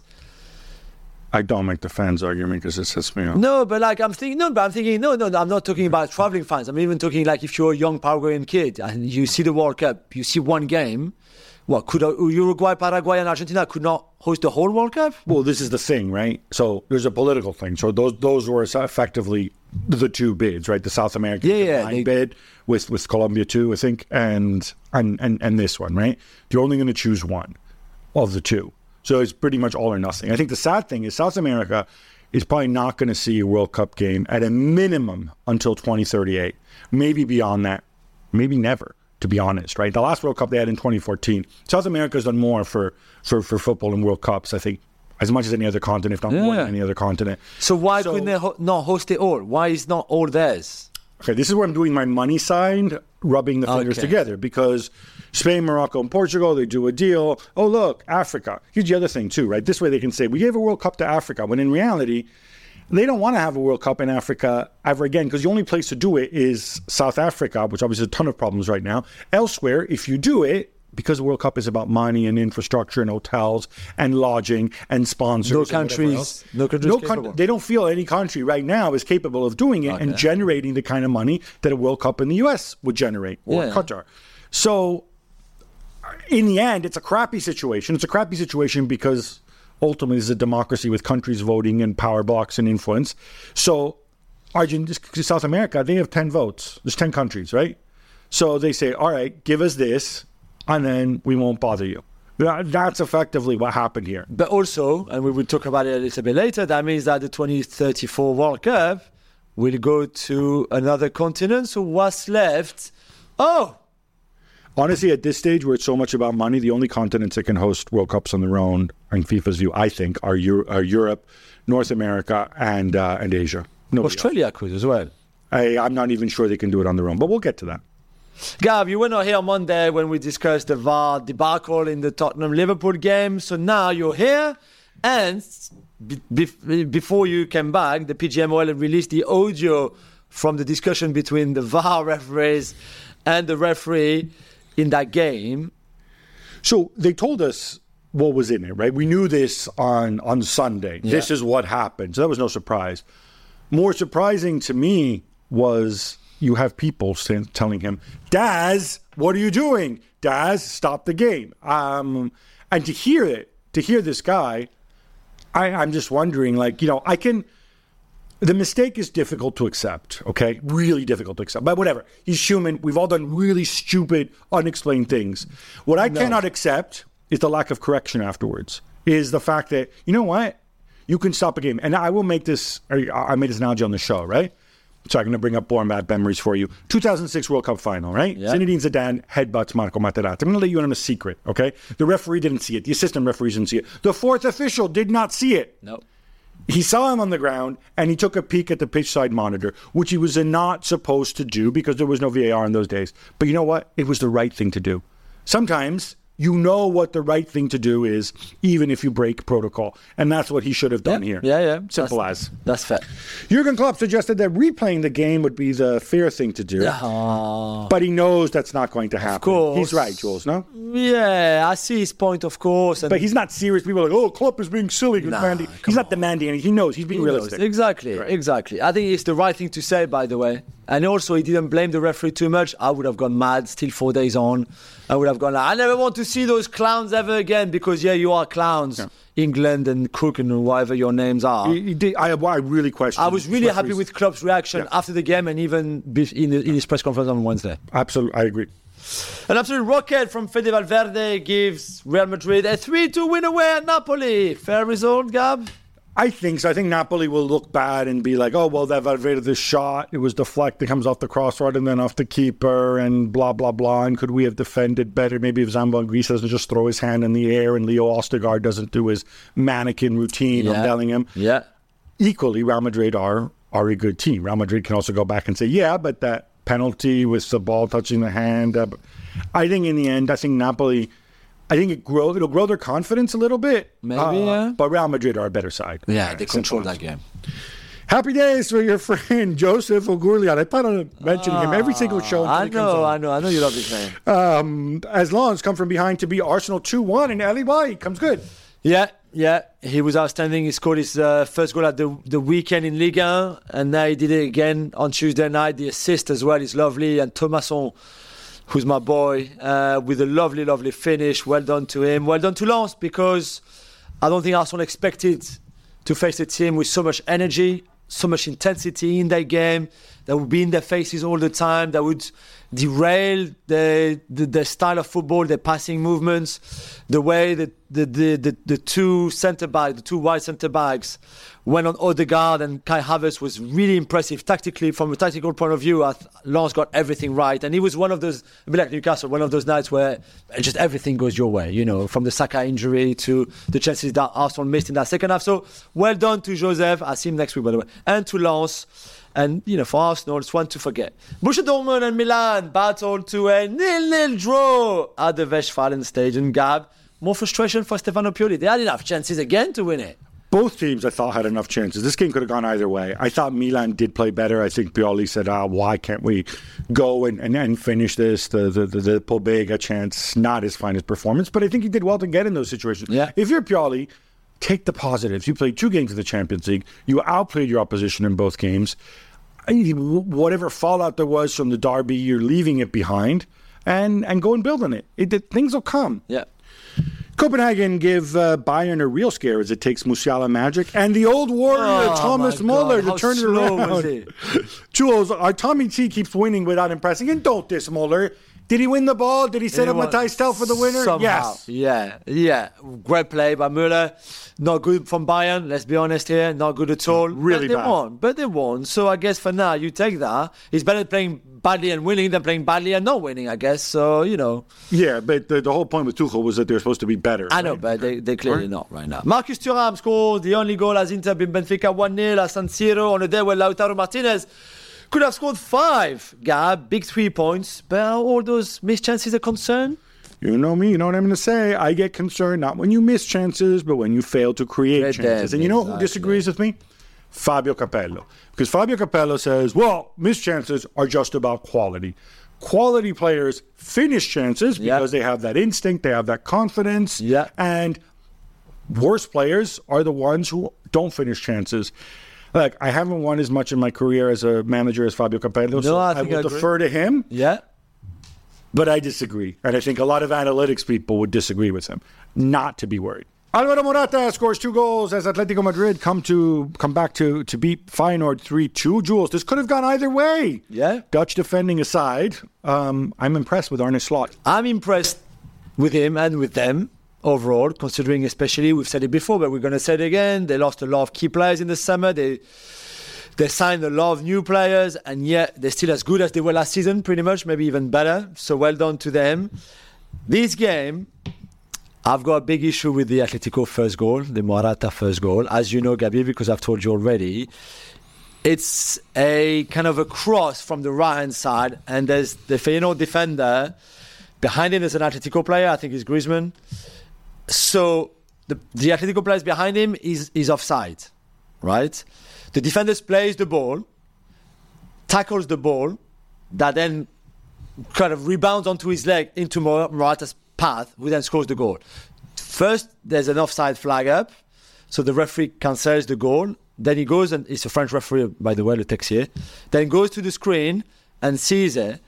I don't make the fans argument because it sets me off. No, but like I'm thinking, no, but I'm thinking, no, no, I'm not talking about traveling fans. I'm even talking like if you're a young Paraguayan kid and you see the World Cup, you see one game. What, could Uruguay, Paraguay, and Argentina could not host the whole World Cup? Well, this is the thing, right? So there's a political thing. So those those were effectively the two bids, right? The South American yeah, yeah, they... bid with, with Colombia too, I think, and and, and, and this one, right? You're only going to choose one of the two. So it's pretty much all or nothing. I think the sad thing is South America is probably not going to see a World Cup game at a minimum until twenty thirty-eight. Maybe beyond that. Maybe never. To be honest, right? The last World Cup they had in twenty fourteen. South America's done more for, for, for football and World Cups, I think, as much as any other continent, if not yeah. more than any other continent. So why so, couldn't they ho- not host it all? Why is not all theirs? Okay, this is where I'm doing my money side, rubbing the fingers okay. together, because Spain, Morocco, and Portugal, they do a deal. Oh, look, Africa. Here's the other thing, too, right? This way they can say, we gave a World Cup to Africa, when in reality, they don't want to have a World Cup in Africa ever again, because the only place to do it is South Africa, which obviously has a ton of problems right now. Elsewhere, if you do it, because the World Cup is about money and infrastructure and hotels and lodging and sponsors. No countries. No countries. No con- they don't feel any country right now is capable of doing it okay. and generating the kind of money that a World Cup in the U S would generate, or yeah. Qatar. So, in the end, it's a crappy situation. It's a crappy situation because ultimately it's a democracy with countries voting and power blocks and influence. So, Argentina, South America, they have ten votes. There's ten countries, right? So they say, all right, give us this, and then we won't bother you. That's effectively what happened here. But also, and we will talk about it a little bit later, that means that the twenty thirty-four World Cup will go to another continent. So what's left? Oh! Honestly, at this stage where it's so much about money, the only continents that can host World Cups on their own, in FIFA's view, I think, are, Euro- are Europe, North America, and uh, and Asia. Nobody Australia else. could as well. I, I'm not even sure they can do it on their own, but we'll get to that. Gab, you were not here on Monday when we discussed the V A R debacle in the Tottenham-Liverpool game. So now you're here, and be- be- before you came back, the P G M O L released the audio from the discussion between the V A R referees and the referee in that game. So they told us what was in it, right? We knew this on, on Sunday. Yeah. This is what happened. So that was no surprise. More surprising to me was you have people saying, telling him, Daz, what are you doing? Daz, stop the game. Um, and to hear it, to hear this guy, I, I'm just wondering, like, you know, I can... The mistake is difficult to accept, okay? Really difficult to accept. But whatever. He's human. We've all done really stupid, unexplained things. What I no. cannot accept is the lack of correction afterwards. Is the fact that, you know what? You can stop a game. And I will make this, I made this analogy on the show, right? So I'm going to bring up boring bad memories for you. two thousand six World Cup final, right? Yeah. Zinedine Zidane headbutts Marco Materazzi. I'm going to let you in on a secret, okay? The referee didn't see it. The assistant referees didn't see it. The fourth official did not see it. No. Nope. He saw him on the ground, and he took a peek at the pitch side monitor, which he was not supposed to do because there was no V A R in those days. But you know what? It was the right thing to do. Sometimes you know what the right thing to do is, even if you break protocol. And that's what he should have done yeah, here. Yeah, yeah. Simple that's, as. That's fair. Jurgen Klopp suggested that replaying the game would be the fair thing to do. Oh. But he knows that's not going to happen. Of course. He's right, Jules, no? Yeah, I see his point, of course. And but he's not serious. People are like, oh, Klopp is being silly. Nah, demanding. He's not demanding anything. He knows. He's being he realistic. Knows. Exactly, right. exactly. I think it's the right thing to say, by the way. And also, he didn't blame the referee too much. I would have gone mad still four days on. I would have gone, like, I never want to see those clowns ever again because, yeah, you are clowns. Yeah. England and Crook and whatever your names are. He, he did, I, I really question. I was really happy with Klopp's reaction yeah. after the game and even in, the, in his press conference on Wednesday. Absolutely, I agree. An absolute rocket from Fede Valverde gives Real Madrid a three two win away at Napoli. Fair result, Gab? I think so. I think Napoli will look bad and be like, oh, well, that Valverde, this shot, it was deflected, comes off the crossbar and then off the keeper and blah, blah, blah. And could we have defended better? Maybe if Zambo Anguissa doesn't just throw his hand in the air and Leo Ostergaard doesn't do his mannequin routine yeah. on Bellingham. Yeah. Equally, Real Madrid are, are a good team. Real Madrid can also go back and say, yeah, but that penalty with the ball touching the hand. Uh, I think in the end, I think Napoli... I think it grow, it'll grow their confidence a little bit. Maybe, uh, yeah. But Real Madrid are a better side. Yeah, they control that game. Happy days for your friend Joseph Ogurlian. I plan on mentioning uh, him every single show. I know, I know, I know you love his name. Um, as long as come from behind to beat Arsenal two one and L E Y comes good. Yeah, yeah, he was outstanding. He scored his uh, first goal at the the weekend in Ligue one, and now he did it again on Tuesday night. The assist as well is lovely, and Thomasson, who's my boy, uh, with a lovely, lovely finish. Well done to him. Well done to Lens, because I don't think Arsenal expected to face a team with so much energy, so much intensity in their game, that would be in their faces all the time, that would derail the, the, the style of football, their passing movements, the way that the, the, the, the two centre-backs, the two wide centre-backs went on Odegaard, and Kai Havertz was really impressive tactically. From a tactical point of view, Lens got everything right. And he was one of those, a bit like Newcastle, one of those nights where just everything goes your way, you know, from the Saka injury to the chances that Arsenal missed in that second half. So well done to Joseph. I'll see him next week, by the way. And to Lens. And, you know, for Arsenal, it's one to forget. Borussia Dortmund and Milan battled to a nil-nil draw at the Westfalen Stadium. Gab, more frustration for Stefano Pioli. They had enough chances again to win it. Both teams, I thought, had enough chances. This game could have gone either way. I thought Milan did play better. I think Pioli said, ah, why can't we go and, and, and finish this? The, the, the, the Pobega chance, not his finest performance. But I think he did well to get in those situations. Yeah. If you're Pioli, take the positives. You played two games of the Champions League. You outplayed your opposition in both games. Whatever fallout there was from the derby, you're leaving it behind and, and go and build on it. it, it things will come. Yeah. Copenhagen give uh, Bayern a real scare as it takes Musiala magic and the old warrior oh, Thomas Muller to turn it around. Jules, our Tommy T keeps winning without impressing. And don't diss Muller. Did he win the ball? Did he set up Matthijs Tel for the winner? Somehow. Yes. Yeah, yeah. Great play by Müller. Not good from Bayern, let's be honest here. Not good at all. Really but they bad. won. But they won. So I guess for now, you take that. It's better playing badly and winning than playing badly and not winning, I guess. So, you know. Yeah, but the, the whole point with Tuchel was that they're supposed to be better. I know, right? but they, they're clearly right. not right now. Marcus Thuram scored the only goal as Inter beat Benfica one nil at San Siro on a day where Lautaro Martinez could have scored five. Gab, big three points. But are all those missed chances a concern? You know me, you know what I'm going to say. I get concerned not when you miss chances, but when you fail to create Red chances. Dead, and you know exactly. who disagrees with me? Fabio Capello. Because Fabio Capello says, well, missed chances are just about quality. Quality players finish chances because yep. they have that instinct, they have that confidence. Yep. And worse players are the ones who don't finish chances. Look, I haven't won as much in my career as a manager as Fabio Capello, no, so I, I will I defer to him. Yeah. But I disagree. And I think a lot of analytics people would disagree with him. Not to be worried. Alvaro Morata scores two goals as Atletico Madrid come to come back to, to beat Feyenoord three two. Jules, this could have gone either way. Yeah. Dutch defending aside, um, I'm impressed with Arne Slot. I'm impressed with him and with them overall, considering especially, we've said it before, but we're going to say it again, they lost a lot of key players in the summer. They They signed a lot of new players, and yet they're still as good as they were last season, pretty much, maybe even better. So well done to them. This game, I've got a big issue with the Atletico first goal, the Morata first goal. As you know, Gabi, because I've told you already, it's a kind of a cross from the right-hand side, and there's the Feyenoord defender Behind him, there's an Atletico player. I think it's Griezmann. So the, the Atletico player behind him is, is offside, right? The defender plays the ball, tackles the ball, that then kind of rebounds onto his leg into Morata's path, who then scores the goal. First, there's an offside flag up, so the referee cancels the goal. Then he goes, and it's a French referee, by the way, Le Texier. Then goes to the screen and sees it.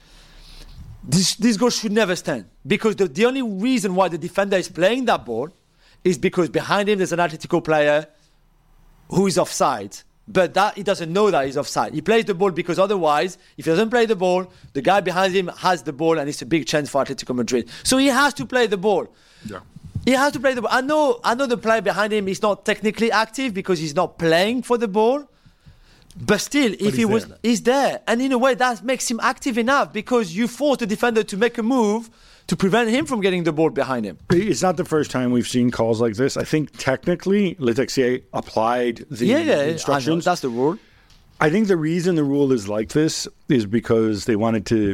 This, this goal should never stand, because the, the only reason why the defender is playing that ball is because behind him there's an Atletico player who is offside. But that he doesn't know that he's offside. He plays the ball because otherwise, if he doesn't play the ball, the guy behind him has the ball, and it's a big chance for Atletico Madrid. So he has to play the ball. Yeah. He has to play the ball. I know, I know the player behind him is not technically active because he's not playing for the ball. But still, but if he was, there. he's there. And in a way, that makes him active enough, because you force the defender to make a move to prevent him from getting the ball behind him. It's not the first time we've seen calls like this. I think technically Le Texier applied the yeah, yeah, instructions. That's the rule. I think the reason the rule is like this is because they wanted to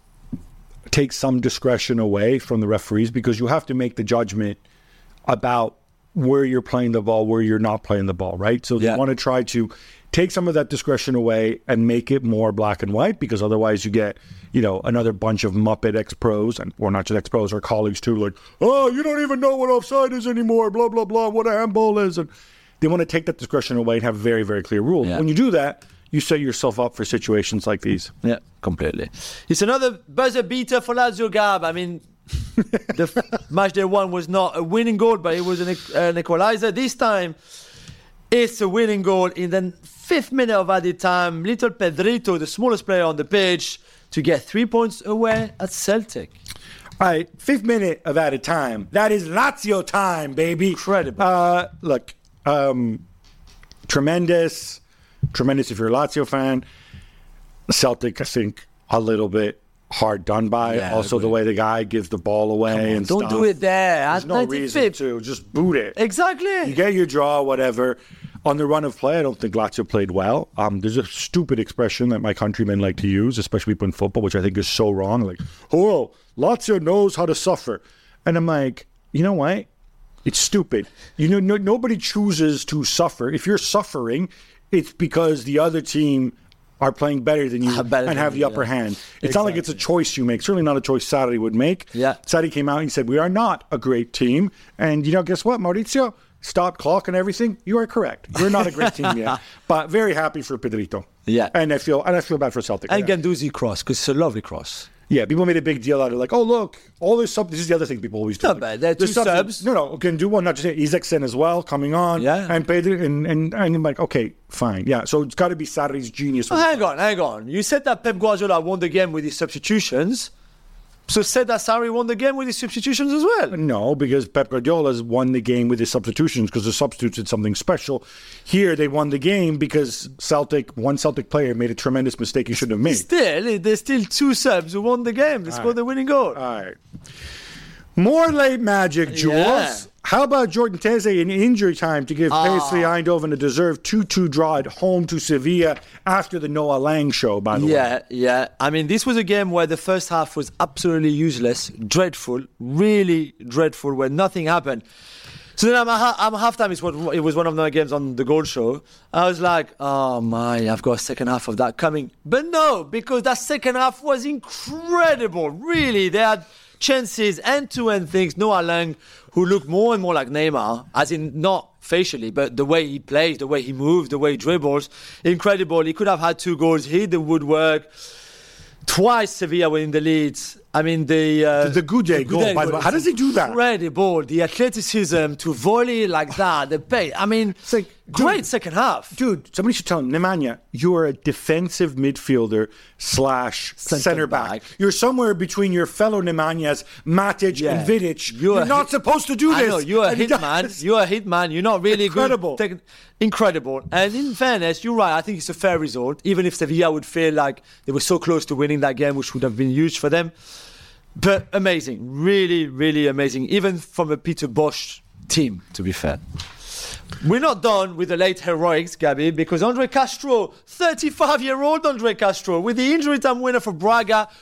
take some discretion away from the referees, because you have to make the judgment about where you're playing the ball, where you're not playing the ball, right? So yeah. they want to try to take some of that discretion away and make it more black and white, because otherwise you get, you know, another bunch of Muppet ex-pros, and or not just ex-pros, or colleagues too, like, oh, you don't even know what offside is anymore, blah, blah, blah, what a handball is. And they want to take that discretion away and have very, very clear rules. Yeah. When you do that, you set yourself up for situations like these. Yeah, completely. It's another buzzer beater for Lazio, Gab. I mean, the f- match day one was not a winning goal, but it was an, an equalizer. This time, it's a winning goal in the fifth minute of added time. Little Pedrito, the smallest player on the pitch, to get three points away at Celtic. All right, fifth minute of added time. That is Lazio time, baby. Incredible. Uh, look, um, tremendous, tremendous if you're a Lazio fan. Celtic, I think, a little bit hard done by. Yeah, also, the way the guy gives the ball away on, and don't stuff. Don't do it there. There's no reason to. Just boot it. Exactly. You get your draw, whatever. On the run of play, I don't think Lazio played well. Um, there's a stupid expression that my countrymen like to use, especially people in football, which I think is so wrong. Like, oh, Lazio knows how to suffer. And I'm like, you know what? It's stupid. You know, no, nobody chooses to suffer. If you're suffering, it's because the other team are playing better than you uh, better and have the upper yeah. hand. It's exactly. not like it's a choice you make. Certainly not a choice Sarri would make. Yeah. Sarri came out and he said, we are not a great team. And, you know, guess what, Maurizio? Stop clock and everything. You are correct. We're not a great team yet. But very happy for Pedrito. Yeah. And I feel and I feel bad for Celtic. And yeah. Guendouzi cross, because it's a lovely cross. Yeah, people made a big deal out of it. Like, oh, look, all this sub. This is the other thing people always do. Not like, bad. There are two subs. subs. No, no, can do one. Not just Isaacson as well coming on. Yeah. And Pedro and, and, and I'm like, okay, fine. Yeah, so it's got to be Sarri's genius. Oh, hang on, hang on. You said that Pep Guardiola won the game with his substitutions. So said that Sarri won the game with his substitutions as well? No, because Pep Guardiola's won the game with his substitutions because the substitutes did something special. Here, they won the game because Celtic, one Celtic player made a tremendous mistake he shouldn't have made. Still, there's still two subs who won the game. They All scored right. the winning goal. All right. More late magic, Jules. Yeah. How about Jordan Teze in injury time to give oh. P S V Eindhoven a deserved two two draw at home to Sevilla after the Noah Lang show, by the yeah, way? Yeah, yeah. I mean, this was a game where the first half was absolutely useless, dreadful, really dreadful, where nothing happened. So then I'm at halftime, it was one of the games on the Goal Show. I was like, oh my, I've got a second half of that coming. But no, because that second half was incredible. Really, they had chances, end-to-end things. Noah Lang, who looked more and more like Neymar, as in not facially, but the way he plays, the way he moves, the way he dribbles, incredible. He could have had two goals, hit the woodwork. Twice Sevilla were in the leads. I mean, the... Uh, the, the Goudet goal, by the way. How does he do that? Incredible. The athleticism to volley like that, the pace. I mean, it's like, great dude, second half. Dude, somebody should tell him, Nemanja, you are a defensive midfielder slash center, center back. back. You're somewhere between your fellow Nemanjas, Matic yeah. and Vidic. You're, you're not hit, supposed to do this. I know, you're a hitman. You're a hitman. You're not really Incredible. good. Incredible. And in fairness, you're right. I think it's a fair result. Even if Sevilla would feel like they were so close to winning that game, which would have been huge for them. But amazing. Really, really amazing. Even from a Peter Bosz team, to be fair. We're not done with the late heroics, Gabby, because Andre Castro, thirty-five-year-old Andre Castro, with the injury time winner for Braga,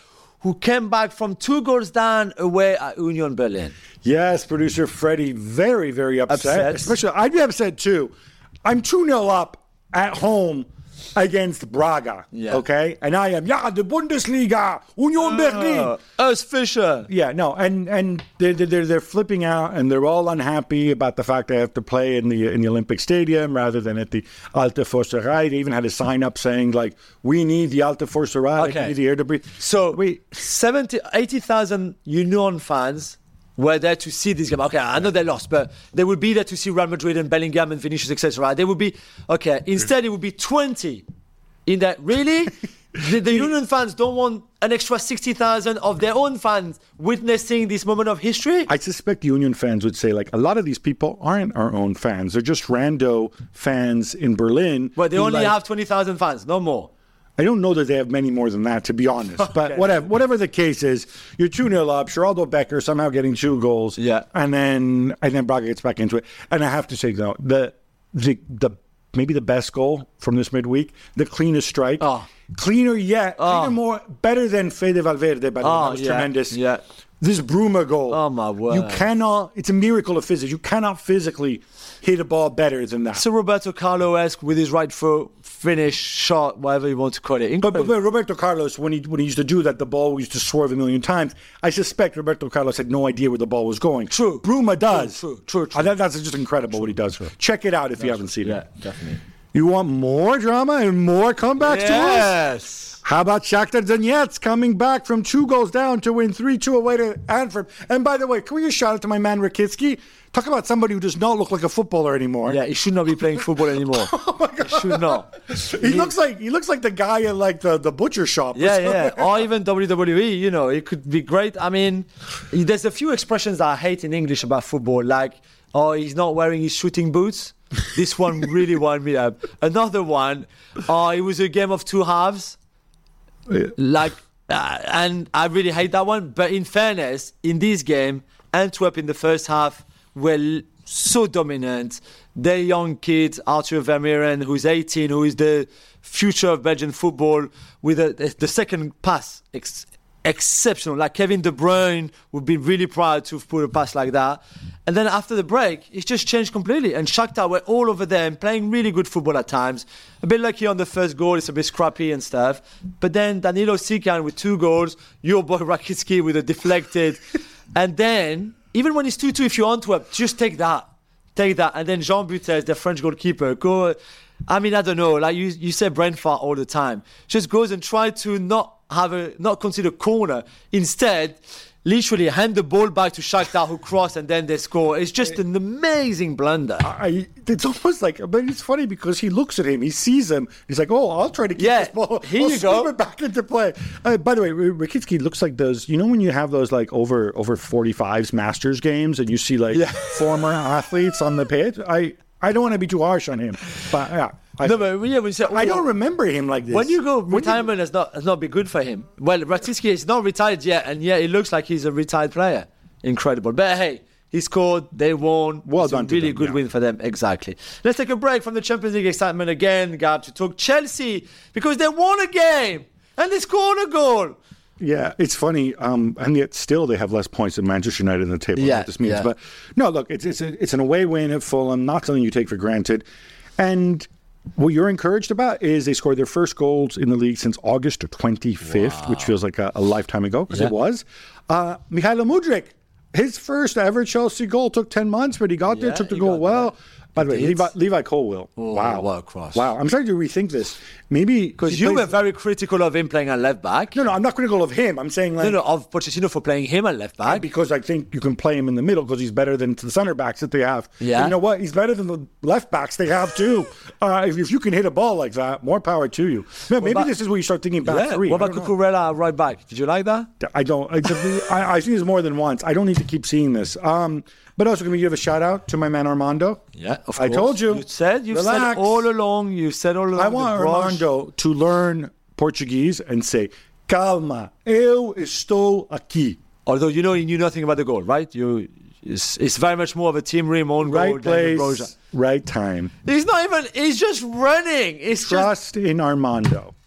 who came back from two goals down away at Union Berlin. Yes, producer Freddie, very, very upset. Upset. Especially, I'd be upset too. I'm two nil up at home against Braga, Yeah. okay? And I am, yeah, the Bundesliga, Union Berlin. Us Fischer. Yeah, no, and and they're, they're they're flipping out, and they're all unhappy about the fact they have to play in the in the Olympic Stadium rather than at the Alte Forsterei. They even had a sign up saying like, "We need the Alte Forsterei, Okay. we need the air to breathe." So we seventy, eighty thousand Union fans were there to see this game. Okay, I know they lost, but they would be there to see Real Madrid and Bellingham and Vinicius, et cetera. They would be, okay, instead it would be twenty in that. Really? the, the Union fans don't want an extra sixty thousand of their own fans witnessing this moment of history? I suspect Union fans would say like a lot of these people aren't our own fans; they're just rando fans in Berlin. But they who, only like, have twenty thousand fans, no more. I don't know that they have many more than that, to be honest. But Okay. whatever, whatever the case is, you're two nil up. Geraldo Becker somehow getting two goals. Yeah. and then and then Braga gets back into it. And I have to say though, the the the maybe the best goal from this midweek, the cleanest strike, Oh. cleaner yet, Oh. cleaner more, better than Fede Valverde. By the way, Oh, that was yeah, tremendous. yeah. This Bruma goal. Oh, my word. You cannot. It's a miracle of physics. You cannot physically hit a ball better than that. So Roberto Carlos-esque with his right foot, finish, shot, whatever you want to call it. But, but, Incredible. but Roberto Carlos, when he when he used to do that, the ball used to swerve a million times. I suspect Roberto Carlos had no idea where the ball was going. True. Bruma does. True, true, true. Uh, that, that's just incredible what he does. Check it out if you haven't seen yeah, it. definitely. You want more drama and more comebacks to us? Yes. How about Shakhtar Donetsk coming back from two goals down to win three two away to Antwerp? And by the way, can we just shout out to my man Rakitsky? Talk about somebody who does not look like a footballer anymore. Yeah, he should not be playing football anymore. Oh my God. He should not. He looks like he looks like the guy at like the, the butcher shop. or Yeah, something. yeah. Or even W W E, you know, it could be great. I mean, there's a few expressions that I hate in English about football, like, oh, he's not wearing his shooting boots. This one really wound me up. Another one, oh, it was a game of two halves. Yeah. Like, uh, and I really hate that one. But in fairness, in this game, Antwerp in the first half were l- so dominant. Their young kid, Arthur Vermeeren, who's eighteen, who is the future of Belgian football, with a, the, the second pass, ex- exceptional. Like Kevin De Bruyne would be really proud to have put a pass like that. And then after the break, it's just changed completely. And Shakhtar were all over them, playing really good football at times. A bit lucky on the first goal, it's a bit scrappy and stuff. But then Danilo Sikan with two goals, your boy Rakitsky with a deflected. And then, even when it's two two, if you're Antwerp, just take that. Take that. And then Jean Buttes, the French goalkeeper, go. I mean, I don't know. Like you, you say brain fart all the time. Just goes and try to not have a, not consider corner. Instead, literally hand the ball back to Shakhtar, who cross, and then they score. It's just an amazing blunder. I, it's almost like, but it's funny because he looks at him, he sees him, he's like, "Oh, I'll try to keep Yeah, this ball. here I'll you go." slip it back into play." Uh, by the way, Rakitsky looks like those. You know when you have those like over over forty-fives Masters games, and you see like Yeah. former athletes on the pitch. I I don't want to be too harsh on him, but yeah, I, No, but yeah, when you say, I don't remember him like this. When you go, When you- retirement has not has not been good for him. Well, Rakitsky is not retired yet, and yet it looks like he's a retired player. Incredible. But hey, he scored, they won. Well It's done a to really them, good yeah. win for them. Exactly. Let's take a break from the Champions League excitement again, Gab, to talk Chelsea, because they won a game and they scored a goal. Yeah, it's funny, um, and yet still they have less points than Manchester United in the table. Yeah, what this means, yeah. but no, look, it's it's a, it's an away win at Fulham, not something you take for granted. And what you're encouraged about is they scored their first goals in the league since August twenty-fifth, which feels like a, a lifetime ago because Yeah. it was. Uh, Mikhailo Mudryk, his first ever Chelsea goal took ten months, but he got there, Yeah, took the he goal got well. there. By the way, He did. Levi, Levi Colwill. Oh, wow. what a cross. Wow. I'm starting to rethink this. Maybe Because he you plays- were very critical of him playing at left back. No, no, I'm not critical of him. I'm saying like No, no, of Pochettino for playing him at left back. because I think you can play him in the middle because he's better than the center backs that they have. Yeah. And you know what? He's better than the left backs they have too. uh, if, if you can hit a ball like that, more power to you. Man, maybe about- this is where you start thinking back Yeah. three. What I about don't know. Cucurella at right back? Did you like that? I don't. I, I, I've seen this more than once. I don't need to keep seeing this. Um, but also, can we give a shout out to my man Armando? Yeah, of I course. told you. You said, you've Relax. said all along, you said all along. I want the brush. Armando to learn Portuguese and say, "Calma, eu estou aqui." Although you know he knew nothing about the goal, right? You, it's, it's very much more of a team rim on goal Right than the place, Broja. right time. He's not even. He's just running. It's just. Trust in Armando.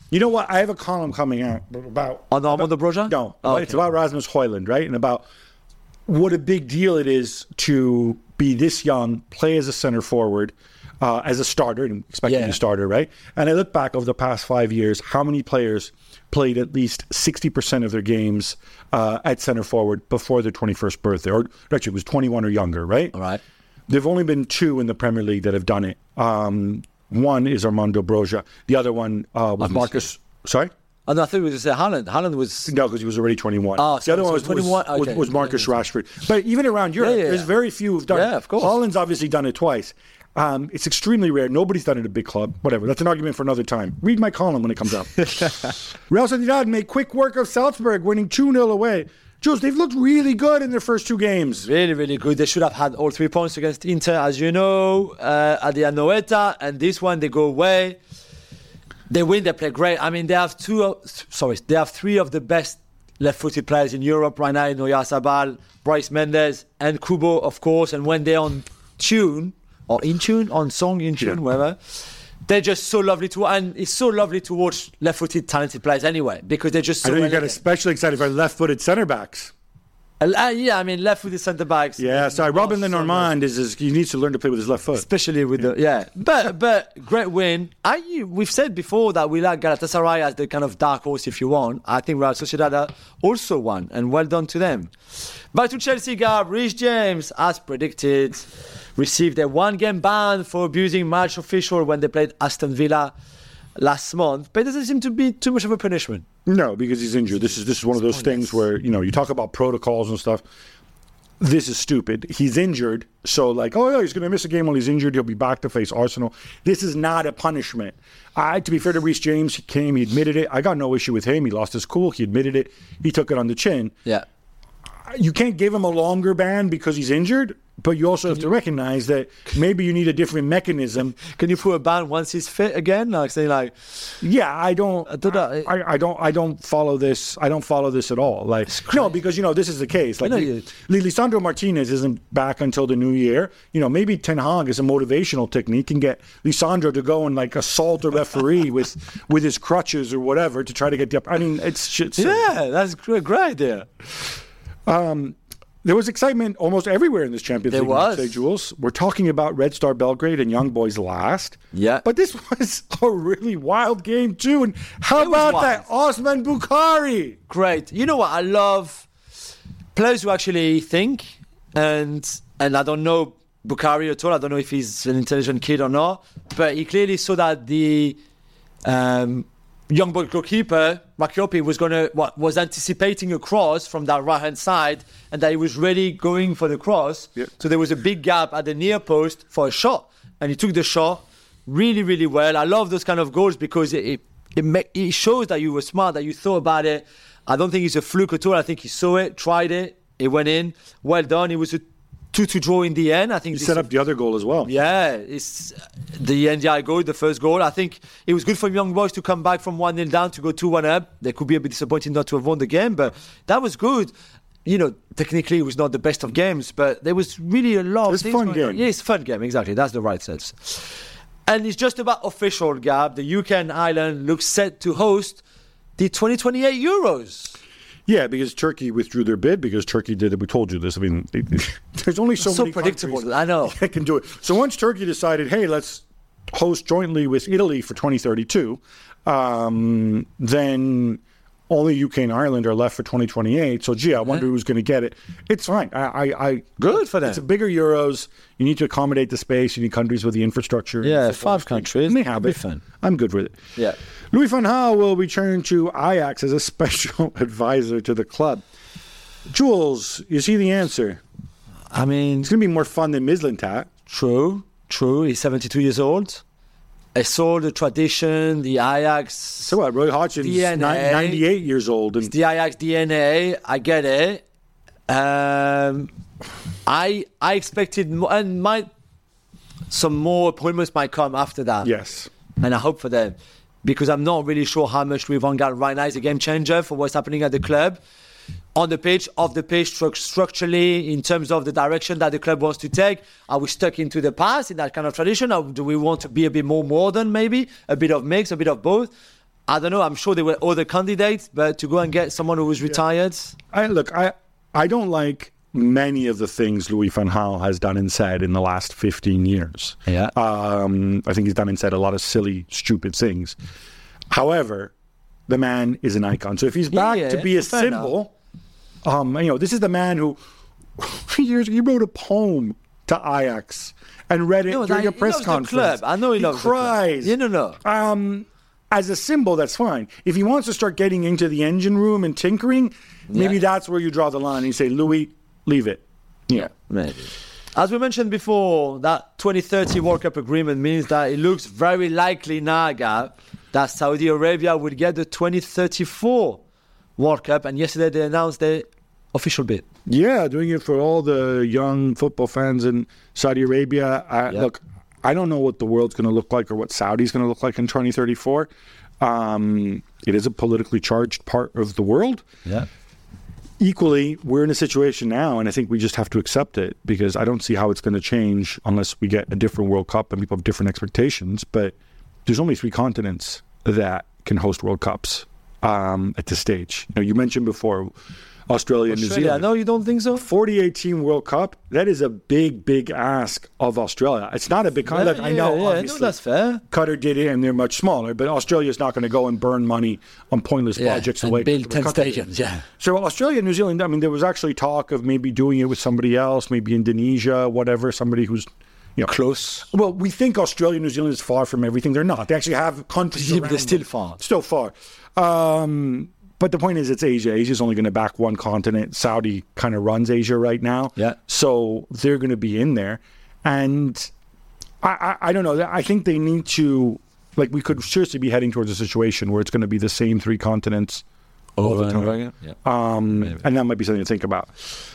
You know what? I have a column coming out about... On the Armando Broja? No. Oh, It's okay. about Rasmus Højlund, right? And about what a big deal it is to be this young, play as a center forward, uh, as a starter, and expecting Yeah. a starter, right? And I look back over the past five years, how many players played at least sixty percent of their games uh, at center forward before their twenty-first birthday? Or actually, it was twenty-one or younger, right? All right. There've only been two in the Premier League that have done it. Um, one is Armando Broja. The other one uh, was Marcus. Sorry? Oh, no, I thought it was uh, Haaland. Haaland was... No, because he was already twenty-one. Oh, the so- other one so was, twenty-one, was, was, okay. was Marcus Rashford. But even around Europe, Yeah, yeah, there's yeah. very few who've done it. Yeah, of course. Holland's obviously done it twice. Um, it's extremely rare. Nobody's done it at a big club. Whatever. That's an argument for another time. Read my column when it comes out. Real Sociedad made quick work of Salzburg, winning two nil away. Jules, they've looked really good in their first two games. Really, really good. They should have had all three points against Inter, as you know, uh, at the Anoeta. And this one, they go away. They win, they play great. I mean, they have two, of, sorry, they have three of the best left-footed players in Europe right now, Oyarzabal, Bryce Mendes, and Kubo, of course. And when they're on tune, or in tune, on song, in tune, Yeah. whatever, they're just so lovely to, and it's so lovely to watch left-footed talented players anyway, because they're just so I know you got elegant. especially excited for left-footed centre backs. Uh, yeah, I mean, left-footed centre-backs. Yeah, sorry. Robin Oh, so Lenormand is, is he needs to learn to play with his left foot. Especially with the yeah, but but great win. I we've said before that we like Galatasaray as the kind of dark horse if you want. I think Real Sociedad also won, and well done to them. Back to Chelsea, Gab. Reece James, as predicted, received a one-game ban for abusing match official when they played Aston Villa last month, but it doesn't seem to be too much of a punishment. No, because he's injured. This is this is one of those things where, you know, you talk about protocols and stuff. This is stupid. He's injured, so like, oh yeah, he's going to miss a game while he's injured. He'll be back to face Arsenal. This is not a punishment. I, to be fair to Reece James, he came, he admitted it. I got no issue with him. He lost his cool. He admitted it. He took it on the chin. Yeah. You can't give him a longer ban because he's injured, but you also have to recognize that maybe you need a different mechanism. Can you put a ban once he's fit again? Like say like, Yeah, I don't. I, don't know. I, I don't. I don't follow this. I don't follow this at all. Like no, because you know this is the case. Like know Li- you- Li- Lisandro Martinez isn't back until the new year. You know, maybe Ten Hag is a motivational technique and get Lisandro to go and like assault a referee with with his crutches or whatever to try to get the up. I mean, it's shit. silly. yeah, that's a great, great idea. There was excitement almost everywhere in this Champions There League. was. Say, Jules, we're talking about Red Star Belgrade and Young Boys last. Yeah. But this was a really wild game too. And how It was about wild. that Osman Bukhari? Great. You know what? I love players who actually think, and and I don't know Bukhari at all. I don't know if he's an intelligent kid or not, but he clearly saw that the um, young boy goalkeeper Makiopi was gonna what was anticipating a cross from that right hand side, and that he was really going for the cross. Yep. So there was a big gap at the near post for a shot, and he took the shot really, really well. I love those kind of goals because it it, it, ma- it shows that you were smart, that you thought about it. I don't think it's a fluke at all. I think he saw it, tried it, it went in. Well done. It was a two to draw in the end. I think He this set is- up the other goal as well. yeah, it's the N D I goal, the first goal. I think it was good for Young Boys to come back from one nil down to go two one up. They could be a bit disappointed not to have won the game, but that was good. You know, technically it was not the best of games, but there was really a lot of It's a things fun going on. game. Yeah, it's a fun game, exactly. That's the right sense. And it's just about official, Gab. The U K and Ireland looks set to host the twenty twenty-eight Euros. Yeah, because Turkey withdrew their bid because Turkey did it. We told you this. I mean, it, there's only so, So many predictable, countries I know. that can do it. So once Turkey decided, hey, let's host jointly with Italy for twenty thirty-two, um, then only U K and Ireland are left for twenty twenty-eight. So, gee, I wonder who's going to get it. It's fine. I, I, I Good for them. It's a bigger Euros. You need to accommodate the space. You need countries with the infrastructure. Yeah, and football five state. countries. And they have Be it. fun. I'm good with it. Yeah. Louis van Gaal will return to Ajax as a special advisor to the club. Jules, is he the answer? I mean, It's going to be more fun than Mislintat. True, true. He's seventy-two years old. I saw the tradition, the Ajax, So what? Roy Hodgson's D N A. ni- ninety-eight years old. And the Ajax D N A. I get it. Um, I I expected more, and might some more appointments might come after that. yes. And I hope for them, because I'm not really sure how much Louis van Gaal right now is a game changer for what's happening at the club. On the pitch, off the pitch, stru- structurally, in terms of the direction that the club wants to take. Are we stuck into the past in that kind of tradition? Or do we want to be a bit more modern, maybe? A bit of mix, a bit of both? I don't know. I'm sure there were other candidates, but to go and get someone who was retired. I look. I I don't like many of the things Louis van Gaal has done and said in the last fifteen years. Yeah. Um, I think he's done and said a lot of silly, stupid things. However, the man is an icon. So if he's back yeah, to be a symbol, um, you know, this is the man who years he wrote a poem to Ajax and read it no, during that, a press he conference. The club. I know he, he loves cries. The club. Yeah, no, no. Um, as a symbol, that's fine. If he wants to start getting into the engine room and tinkering, maybe yeah. that's where you draw the line. And you say, Louis, leave it. Yeah, yeah, maybe. As we mentioned before, that twenty thirty World Cup agreement means that it looks very likely now, Gab, that Saudi Arabia will get the twenty thirty-four World Cup. And yesterday they announced their official bid. Yeah, doing it for all the young football fans in Saudi Arabia. I, yep. Look, I don't know what the world's going to look like or what Saudi's going to look like in twenty thirty-four. Um, it is a politically charged part of the world. Yeah. Equally, we're in a situation now, and I think we just have to accept it because I don't see how it's going to change unless we get a different World Cup and people have different expectations. But there's only three continents that can host World Cups um, at this stage. You know, you mentioned before Australia, Australia and New Zealand. No, you don't think so? forty-eight team World Cup, that is a big, big ask of Australia. It's not a big country. Yeah, I know, yeah, obviously. no, that's fair. Qatar did it, and they're much smaller, but Australia's not going to go and burn money on pointless Yeah, projects. and away build ten stadiums, yeah. So Australia, New Zealand, I mean, there was actually talk of maybe doing it with somebody else, maybe Indonesia, whatever, somebody who's, you know, close. Well, we think Australia, New Zealand is far from everything. They're not. They actually have countries Yeah, around they're still them. far. Still far. Um, but the point is, it's Asia. Asia's only going to back one continent. Saudi kind of runs Asia right now. Yeah. So they're going to be in there. And I, I, I don't know. I think they need to, like, we could seriously be heading towards a situation where it's going to be the same three continents all the time. Yeah. Um, and that might be something to think about.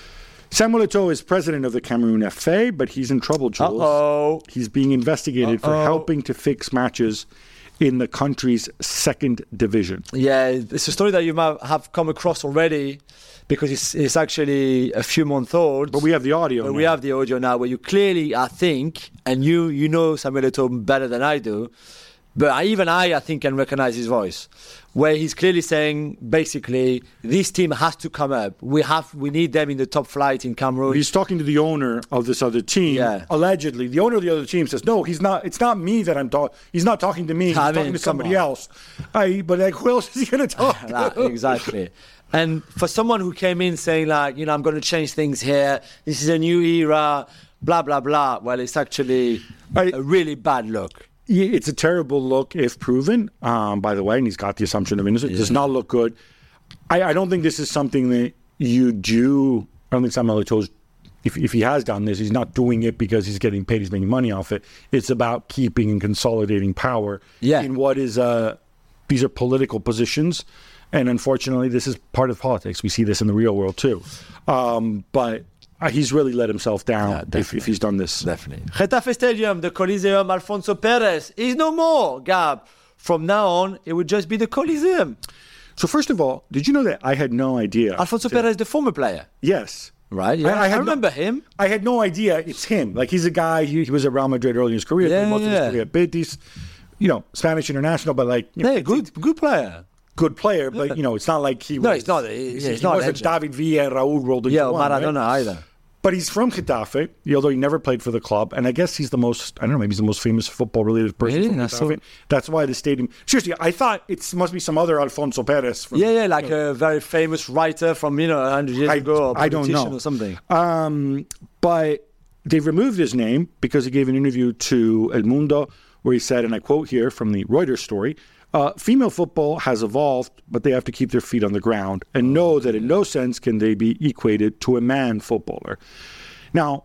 Samuel Eto'o is president of the Cameroon F A, but he's in trouble, Jules. Uh-oh. He's being investigated Uh-oh. for helping to fix matches in the country's second division. Yeah, it's a story that you might have come across already because it's, it's actually a few months old. But we have the audio But now. we have the audio now where you clearly, I think, and you you know Samuel Eto'o better than I do, but I, even I, I think, can recognize his voice, where he's clearly saying, basically, this team has to come up. We have, we need them in the top flight in Cameroon. He's talking to the owner of this other team. Yeah. Allegedly, the owner of the other team says, "No, he's not. It's not me that I'm talking. He's not talking to me. He's I mean, talking to come somebody on. else." I, but like, who else is he going to talk to? That, exactly. And for someone who came in saying, like, you know, I'm going to change things here, this is a new era, blah, blah, blah, well, it's actually I, a really bad look. Yeah, it's a terrible look if proven, um, by the way, and he's got the assumption of innocence. It does not look good. I, I don't think this is something that you do. I don't think Samuel Eto'o's, if, if he has done this, he's not doing it because he's getting paid, he's making money off it. It's about keeping and consolidating power Yeah. in what is, uh, these are political positions. And unfortunately, this is part of politics. We see this in the real world too. Um, but uh, he's really let himself down Yeah, if, if he's done this. Definitely. Getafe Stadium, the Coliseum Alfonso Perez is no more, Gab. From now on, it would just be the Coliseum. So first of all, did you know that I had no idea? Alfonso that, Perez, the former player. Yes. Right, yeah. I, I, I had remember no, him. I had no idea it's him. Like, he's a guy, he, he was at Real Madrid early in his career. Yeah, most yeah. of his career at Betis. You know, Spanish international, but like... You know, Yeah, good, good player. good player, but, you know, it's not like he was... No, he's not. He, he, he's not wasn't legend. David Villa and Raul rolled into Yeah, or one, Maradona right? either. But he's from Getafe, although he never played for the club. And I guess he's the most, I don't know, maybe he's the most famous football-related person Really? from That's Getafe. so- That's why the stadium... Seriously, I thought it must be some other Alfonso Perez. From, Yeah, yeah, like a very famous writer from, you know, one hundred years I, ago. Or I don't politician know. Or something. Um, but they've removed his name because he gave an interview to El Mundo where he said, and I quote here from the Reuters story, uh, female football has evolved, but they have to keep their feet on the ground and know that in no sense can they be equated to a man footballer. Now,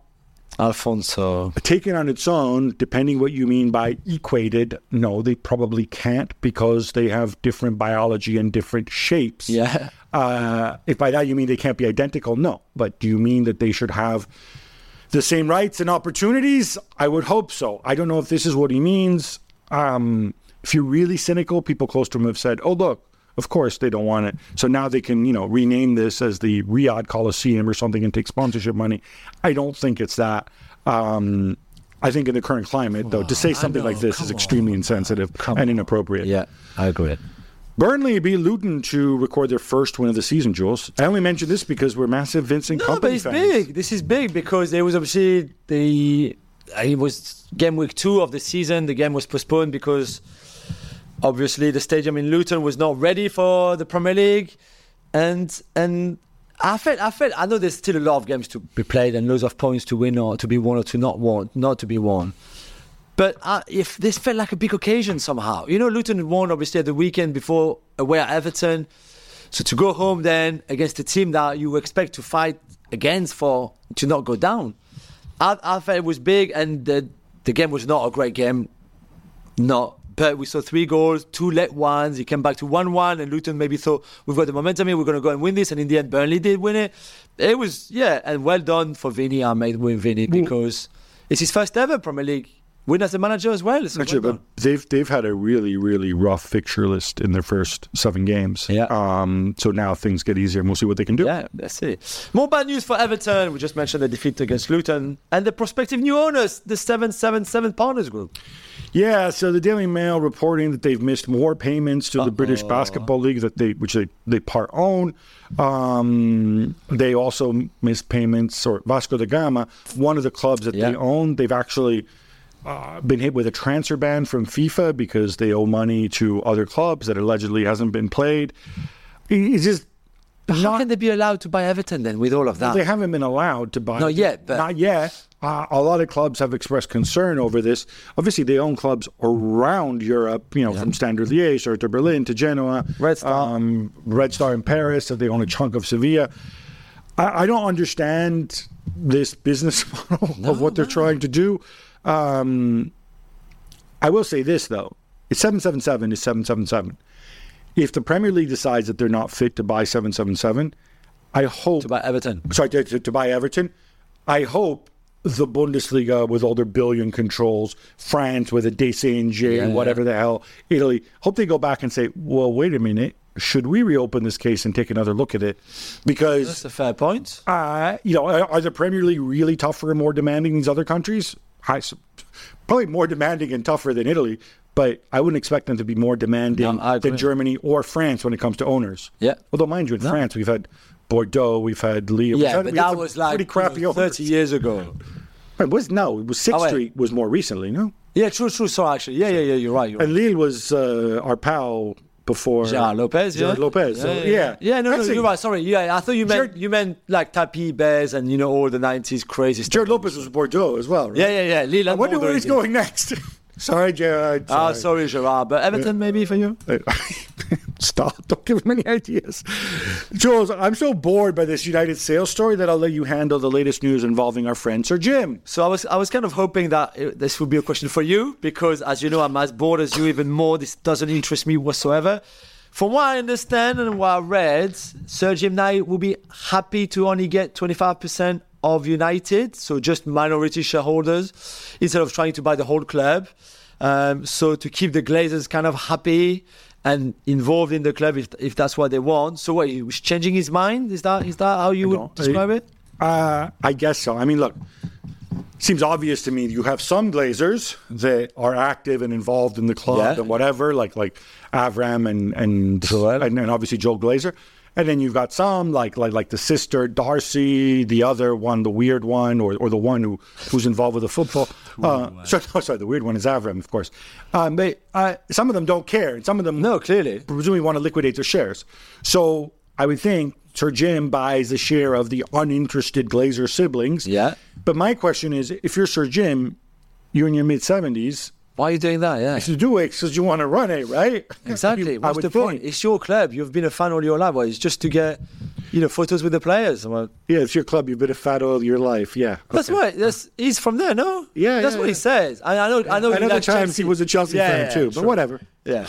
Alfonso. taken on its own, depending what you mean by equated, no, they probably can't because they have different biology and different shapes. Yeah. Uh, if by that you mean they can't be identical, no. But do you mean that they should have the same rights and opportunities? I would hope so. I don't know if this is what he means. Um, if you're really cynical, people close to him have said, oh, look, of course they don't want it. So now they can, you know, rename this as the Riyadh Coliseum or something and take sponsorship money. I don't think it's that. Um, I think in the current climate, though, to say something know, like this is come extremely on. insensitive Come and on. inappropriate. Yeah, I agree. Burnley beat Luton to record their first win of the season, Jules. I only mention this because we're massive Vincent no, Kompany but it's fans. big. This is big because there was obviously the it was game week two of the season. The game was postponed because obviously the stadium in Luton was not ready for the Premier League, and and I felt I felt I know there's still a lot of games to be played and loads of points to win or to be won or to not won, not to be won. But uh, if this felt like a big occasion somehow, you know, Luton won obviously at the weekend before away at Everton. So to go home then against a team that you expect to fight against for to not go down, I, I felt it was big, and the the game was not a great game, not. But we saw three goals, two late ones. It came back to one one, and Luton maybe thought we've got the momentum here, we're going to go and win this, and in the end, Burnley did win it. It was yeah, and well done for Vinny. I made win Vinny because it's his first ever Premier League win as a manager as well. So Actually, well but they've they've had a really really rough fixture list in their first seven games. Yeah. Um. So now things get easier, and we'll see what they can do. Yeah, let's see. More bad news for Everton. We just mentioned the defeat against Luton and the prospective new owners, the seven seven seven Partners Group. Yeah. So the Daily Mail reporting that they've missed more payments to Uh-oh. the British Basketball League that they which they they part own. Um. They also missed payments, or Vasco da Gama, one of the clubs that yeah. they own. They've actually. Uh, been hit with a transfer ban from FIFA because they owe money to other clubs that allegedly hasn't been played. It's just but how not, can they be allowed to buy Everton then with all of that? They haven't been allowed to buy. Not yet. But not yet. Uh, a lot of clubs have expressed concern over this. Obviously, they own clubs around Europe, you know, yeah. from Standard Liège or to Berlin to Genoa. Red Star. Um, Red Star in Paris. So they own a chunk of Sevilla. I, I don't understand this business model no, of what they're no. trying to do. Um, I will say this, though. It's seven seven seven is seven seven seven. If the Premier League decides that they're not fit to buy seven seven seven, I hope... To buy Everton. Sorry, to, to, to buy Everton. I hope the Bundesliga with all their billion controls, France with a D C N J, yeah, whatever yeah. the hell, Italy, hope they go back and say, well, wait a minute. Should we reopen this case and take another look at it? Because... That's a fair point. Uh, you know, are, are the Premier League really tougher and more demanding than these other countries? I, probably more demanding and tougher than Italy, but I wouldn't expect them to be more demanding no, than Germany or France when it comes to owners. Yeah. Although, mind you, in no. France, we've had Bordeaux, we've had Lille. Yeah, had, but that was like pretty crappy you know, thirty years ago. It was no, it was Sixth oh, Street was more recently, no? Yeah, true, true. So actually, yeah, yeah, yeah. You're right. You're and right. Lille was uh, our pal. Before Gerard Lopez, yeah. Gerard Lopez, yeah, so, yeah, yeah. yeah. no, Actually, no, you're right. Sorry, yeah, I thought you meant Gerard, you meant like Tapi Bears and you know all the nineties crazy stuff. Gerard Lopez was Bordeaux as well, right? Yeah, yeah, yeah. Lille I wonder where he's going next. Sorry, Gerard. Ah, sorry. Oh, sorry, Gerard. But Everton, yeah. maybe for you. Stop! Don't give him any ideas, Jules. I'm so bored by this United sales story that I'll let you handle the latest news involving our friend Sir Jim. So I was, I was kind of hoping that it, this would be a question for you because, as you know, I'm as bored as you. Even more, this doesn't interest me whatsoever. From what I understand and what I read, Sir Jim Knight will be happy to only get twenty-five percent of United, so just minority shareholders, instead of trying to buy the whole club. Um, so to keep the Glazers kind of happy and involved in the club if if that's what they want. So what, he was changing his mind? Is that is that how you would describe it? Uh, I guess so. I mean, look, seems obvious to me. You have some Glazers that are active and involved in the club yeah. and whatever, like like Avram and and, and and obviously Joel Glazer. And then you've got some like like like the sister Darcy, the other one, the weird one, or or the one who, who's involved with the football. Uh, sorry, no, sorry, the weird one is Avram, of course. Um, but uh, some of them don't care, and some of them no, clearly, presumably want to liquidate their shares. So I would think Sir Jim buys a share of the uninterested Glazer siblings. Yeah. But my question is, if you're Sir Jim, you're in your mid seventies. Why are you doing that? Yeah, you should do it because you want to run it, right? Exactly. What's the think. point? It's your club. You've been a fan all your life. Well, it's just to get, you know, photos with the players. Well, yeah, it's your club. You've been a fan all your life. Yeah, that's okay. right. That's he's from there, no? Yeah, that's yeah, what yeah. he says. I, I know. I know. At other times Chelsea. he was a Chelsea yeah, fan yeah, too, but sure. whatever. Yeah.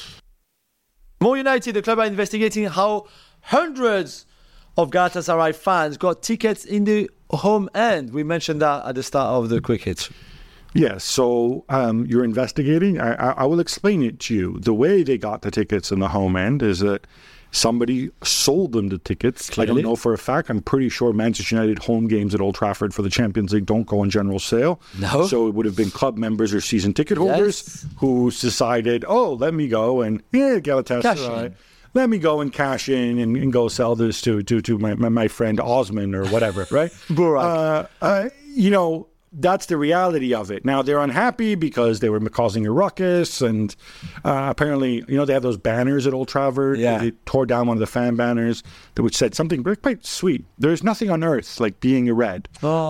More United. The club are investigating how hundreds of Galatasaray fans got tickets in the home end. We mentioned that at the start of the quick hits. Yes, so um, you're investigating. I, I, I will explain it to you. The way they got the tickets in the home end is that somebody sold them the tickets. Clearly. I don't know for a fact. I'm pretty sure Manchester United home games at Old Trafford for the Champions League don't go on general sale. No. So it would have been club members or season ticket holders yes. who decided, oh, let me go and, yeah, Galatasaray. Let me go and cash in and, and go sell this to to, to my, my, my friend Osman or whatever, right? uh, uh, you know, that's the reality of it. Now, they're unhappy because they were causing a ruckus, and uh, apparently, you know, they have those banners at Old Trafford. Yeah. They tore down one of the fan banners, which said something quite sweet. There's nothing on earth like being a Red. Oh.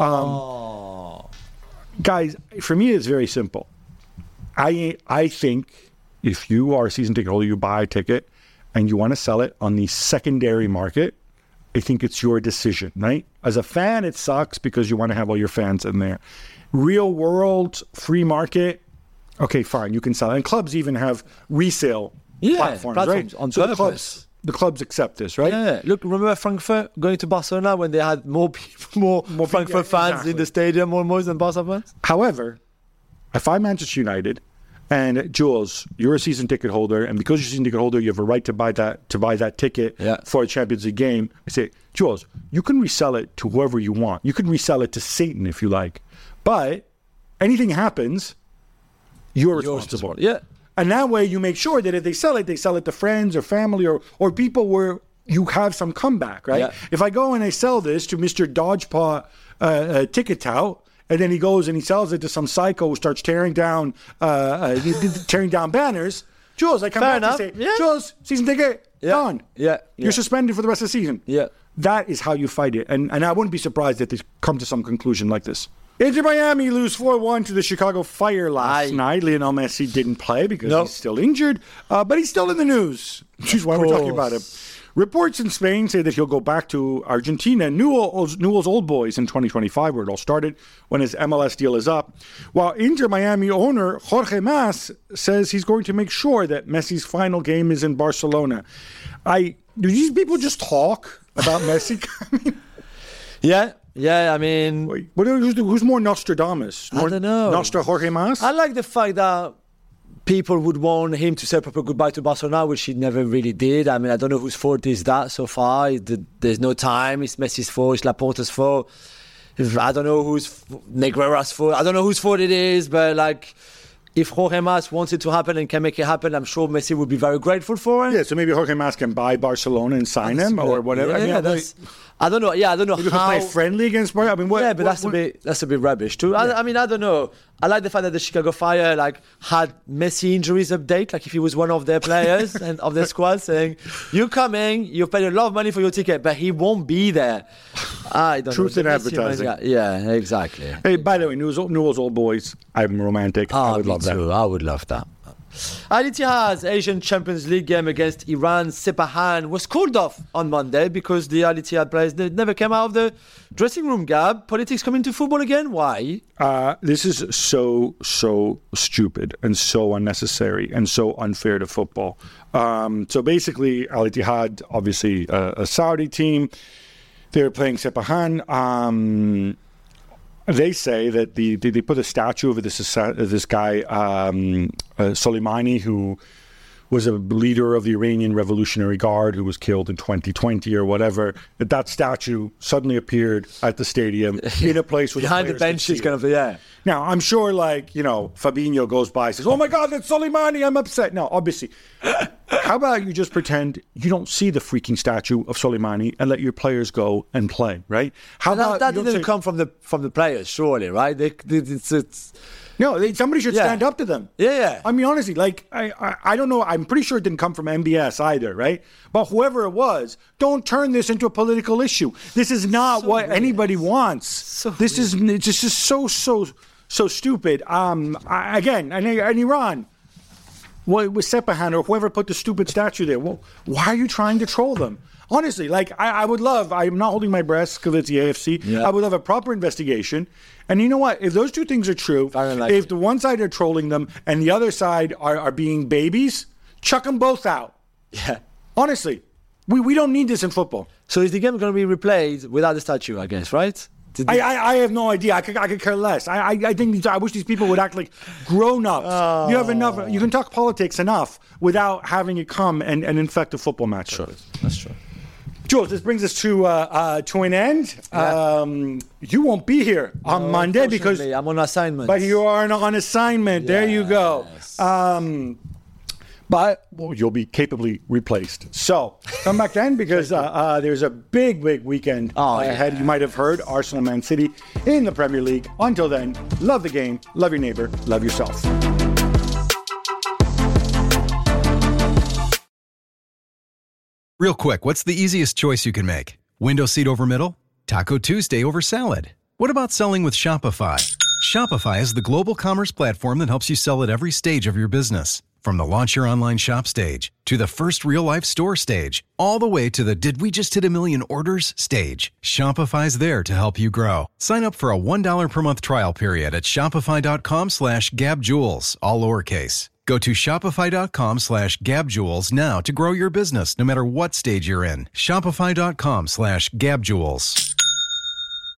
Um, guys, for me, it's very simple. I I think if you are a season ticket holder, you buy a ticket, and you want to sell it on the secondary market, I think it's your decision, right? As a fan, it sucks because you want to have all your fans in there. Real world, free market, okay, fine, you can sell it. And clubs even have resale yeah, platforms, platforms right? on so purpose. the clubs, the clubs accept this, right? Yeah. Look, remember Frankfurt going to Barcelona when they had more people, more, more Frankfurt yeah, fans exactly. in the stadium almost than Barca fans? However, if I'm Manchester United, and Jules, you're a season ticket holder, and because you're a season ticket holder, you have a right to buy that to buy that ticket yeah. for a Champions League game. I say, Jules, you can resell it to whoever you want. You can resell it to Satan if you like, but anything happens, you're responsible. Yeah, and that way you make sure that if they sell it, they sell it to friends or family or or people where you have some comeback, right? Yeah. If I go and I sell this to Mister Dodgepaw uh, uh, Ticket Tout, and then he goes and he sells it to some psycho who starts tearing down uh, uh, tearing down banners. Jules, I come Fair back enough. and say, yeah. Jules, season ticket, yeah. gone. Yeah. You're yeah. suspended for the rest of the season. Yeah. That is how you fight it. And and I wouldn't be surprised if they come to some conclusion like this. Inter Miami lose four one to the Chicago Fire last Aye. night. Lionel Messi didn't play because nope. he's still injured, uh, but he's still in the news, which is why we're talking about him. Reports in Spain say that he'll go back to Argentina, Newell's, Newell's Old Boys in twenty twenty-five, where it all started, when his M L S deal is up. While Inter Miami owner Jorge Mas says he's going to make sure that Messi's final game is in Barcelona. I do these people just talk about Messi coming? Yeah, yeah, I mean... What, who's, who's more Nostradamus? More I don't know. Nostra Jorge Mas? I like the fact that people would want him to say a proper goodbye to Barcelona, which he never really did. I mean, I don't know whose fault is that so far. There's no time. It's Messi's fault. It's Laporta's fault. I don't know who's Negreira's fault. I don't know whose fault it is, but like, if Jorge Mas wants it to happen and can make it happen, I'm sure Messi would be very grateful for it. Yeah, so maybe Jorge Mas can buy Barcelona and sign that's him or whatever. Yeah, I mean, yeah, that's... I don't know. Yeah, I don't know maybe how. Play friendly against Barca. I mean, what, yeah, but what, that's what, a bit that's a bit rubbish too. Yeah. I, I mean, I don't know. I like the fact that the Chicago Fire like had Messi injuries update, like if he was one of their players and of their squad, saying, "You're coming. You've paid a lot of money for your ticket, but he won't be there." I don't Truth know. in advertising. Yeah, yeah, exactly. Hey, by the way, Newell's, Newell's Old Boys. I'm romantic. Oh, I would me love too. that. I would love that. Al Ittihad's Asian Champions League game against Iran's Sepahan was called off on Monday because the Al Ittihad players never came out of the dressing room. Gab, politics come into football again? Why? Uh, this is so, so stupid and so unnecessary and so unfair to football. Um, so basically, Al Ittihad, obviously uh, a Saudi team, they were playing Sepahan. Um, They say that the they, they put a statue of this of this guy um, uh, Soleimani, who was a leader of the Iranian Revolutionary Guard, who was killed in twenty twenty or whatever. That that statue suddenly appeared at the stadium in a place where behind the, the benches, kind of yeah. Now I'm sure, like you know, Fabinho goes by and says, "Oh my God, that's Soleimani! I'm upset." No, obviously. How about you just pretend you don't see the freaking statue of Soleimani and let your players go and play, right? How that, about that you didn't don't say, come from the from the players, surely, right? They, they, it's, it's, no, they, somebody should Yeah. stand up to them. Yeah, yeah. I mean, honestly, like I, I, I don't know. I'm pretty sure it didn't come from M B S either, right? But whoever it was, don't turn this into a political issue. This is not So what weird. anybody wants. So this is it's just, just so so so stupid. Um, I, again, and, and Iran. Well, with Sepahan or whoever put the stupid statue there, well, why are you trying to troll them? Honestly, like, I, I would love, I'm not holding my breath because it's the A F C. Yeah. I would love a proper investigation. And you know what? If those two things are true, Unlikely. if the one side are trolling them and the other side are, are being babies, chuck them both out. Yeah. Honestly, we, we don't need this in football. So is the game going to be replayed without the statue, I guess, right? I, I, I have no idea. I could I could care less. I I, I think these, I wish these people would act like grown-ups. Oh. You have enough. You can talk politics enough without having it come and, and infect a football match. Sure, that's true. Jules, this brings us to uh, uh, to an end. Yeah. Um, you won't be here on no, Monday because I'm on assignment. But you are on assignment. Yes. There you go. Um, but well, you'll be capably replaced. So come back then because uh, uh, there's a big, big weekend oh, ahead. Yeah. You might have heard Arsenal, Man City in the Premier League. Until then, love the game, love your neighbor, love yourself. Real quick, what's the easiest choice you can make? Window seat over middle? Taco Tuesday over salad? What about selling with Shopify? Shopify is the global commerce platform that helps you sell at every stage of your business. From the launch your online shop stage, to the first real-life store stage, all the way to the did we just hit a million orders stage. Shopify's there to help you grow. Sign up for a one dollar per month trial period at shopify.com slash gabjules, all lowercase. Go to shopify.com slash gabjules now to grow your business no matter what stage you're in. Shopify.com slash gabjules.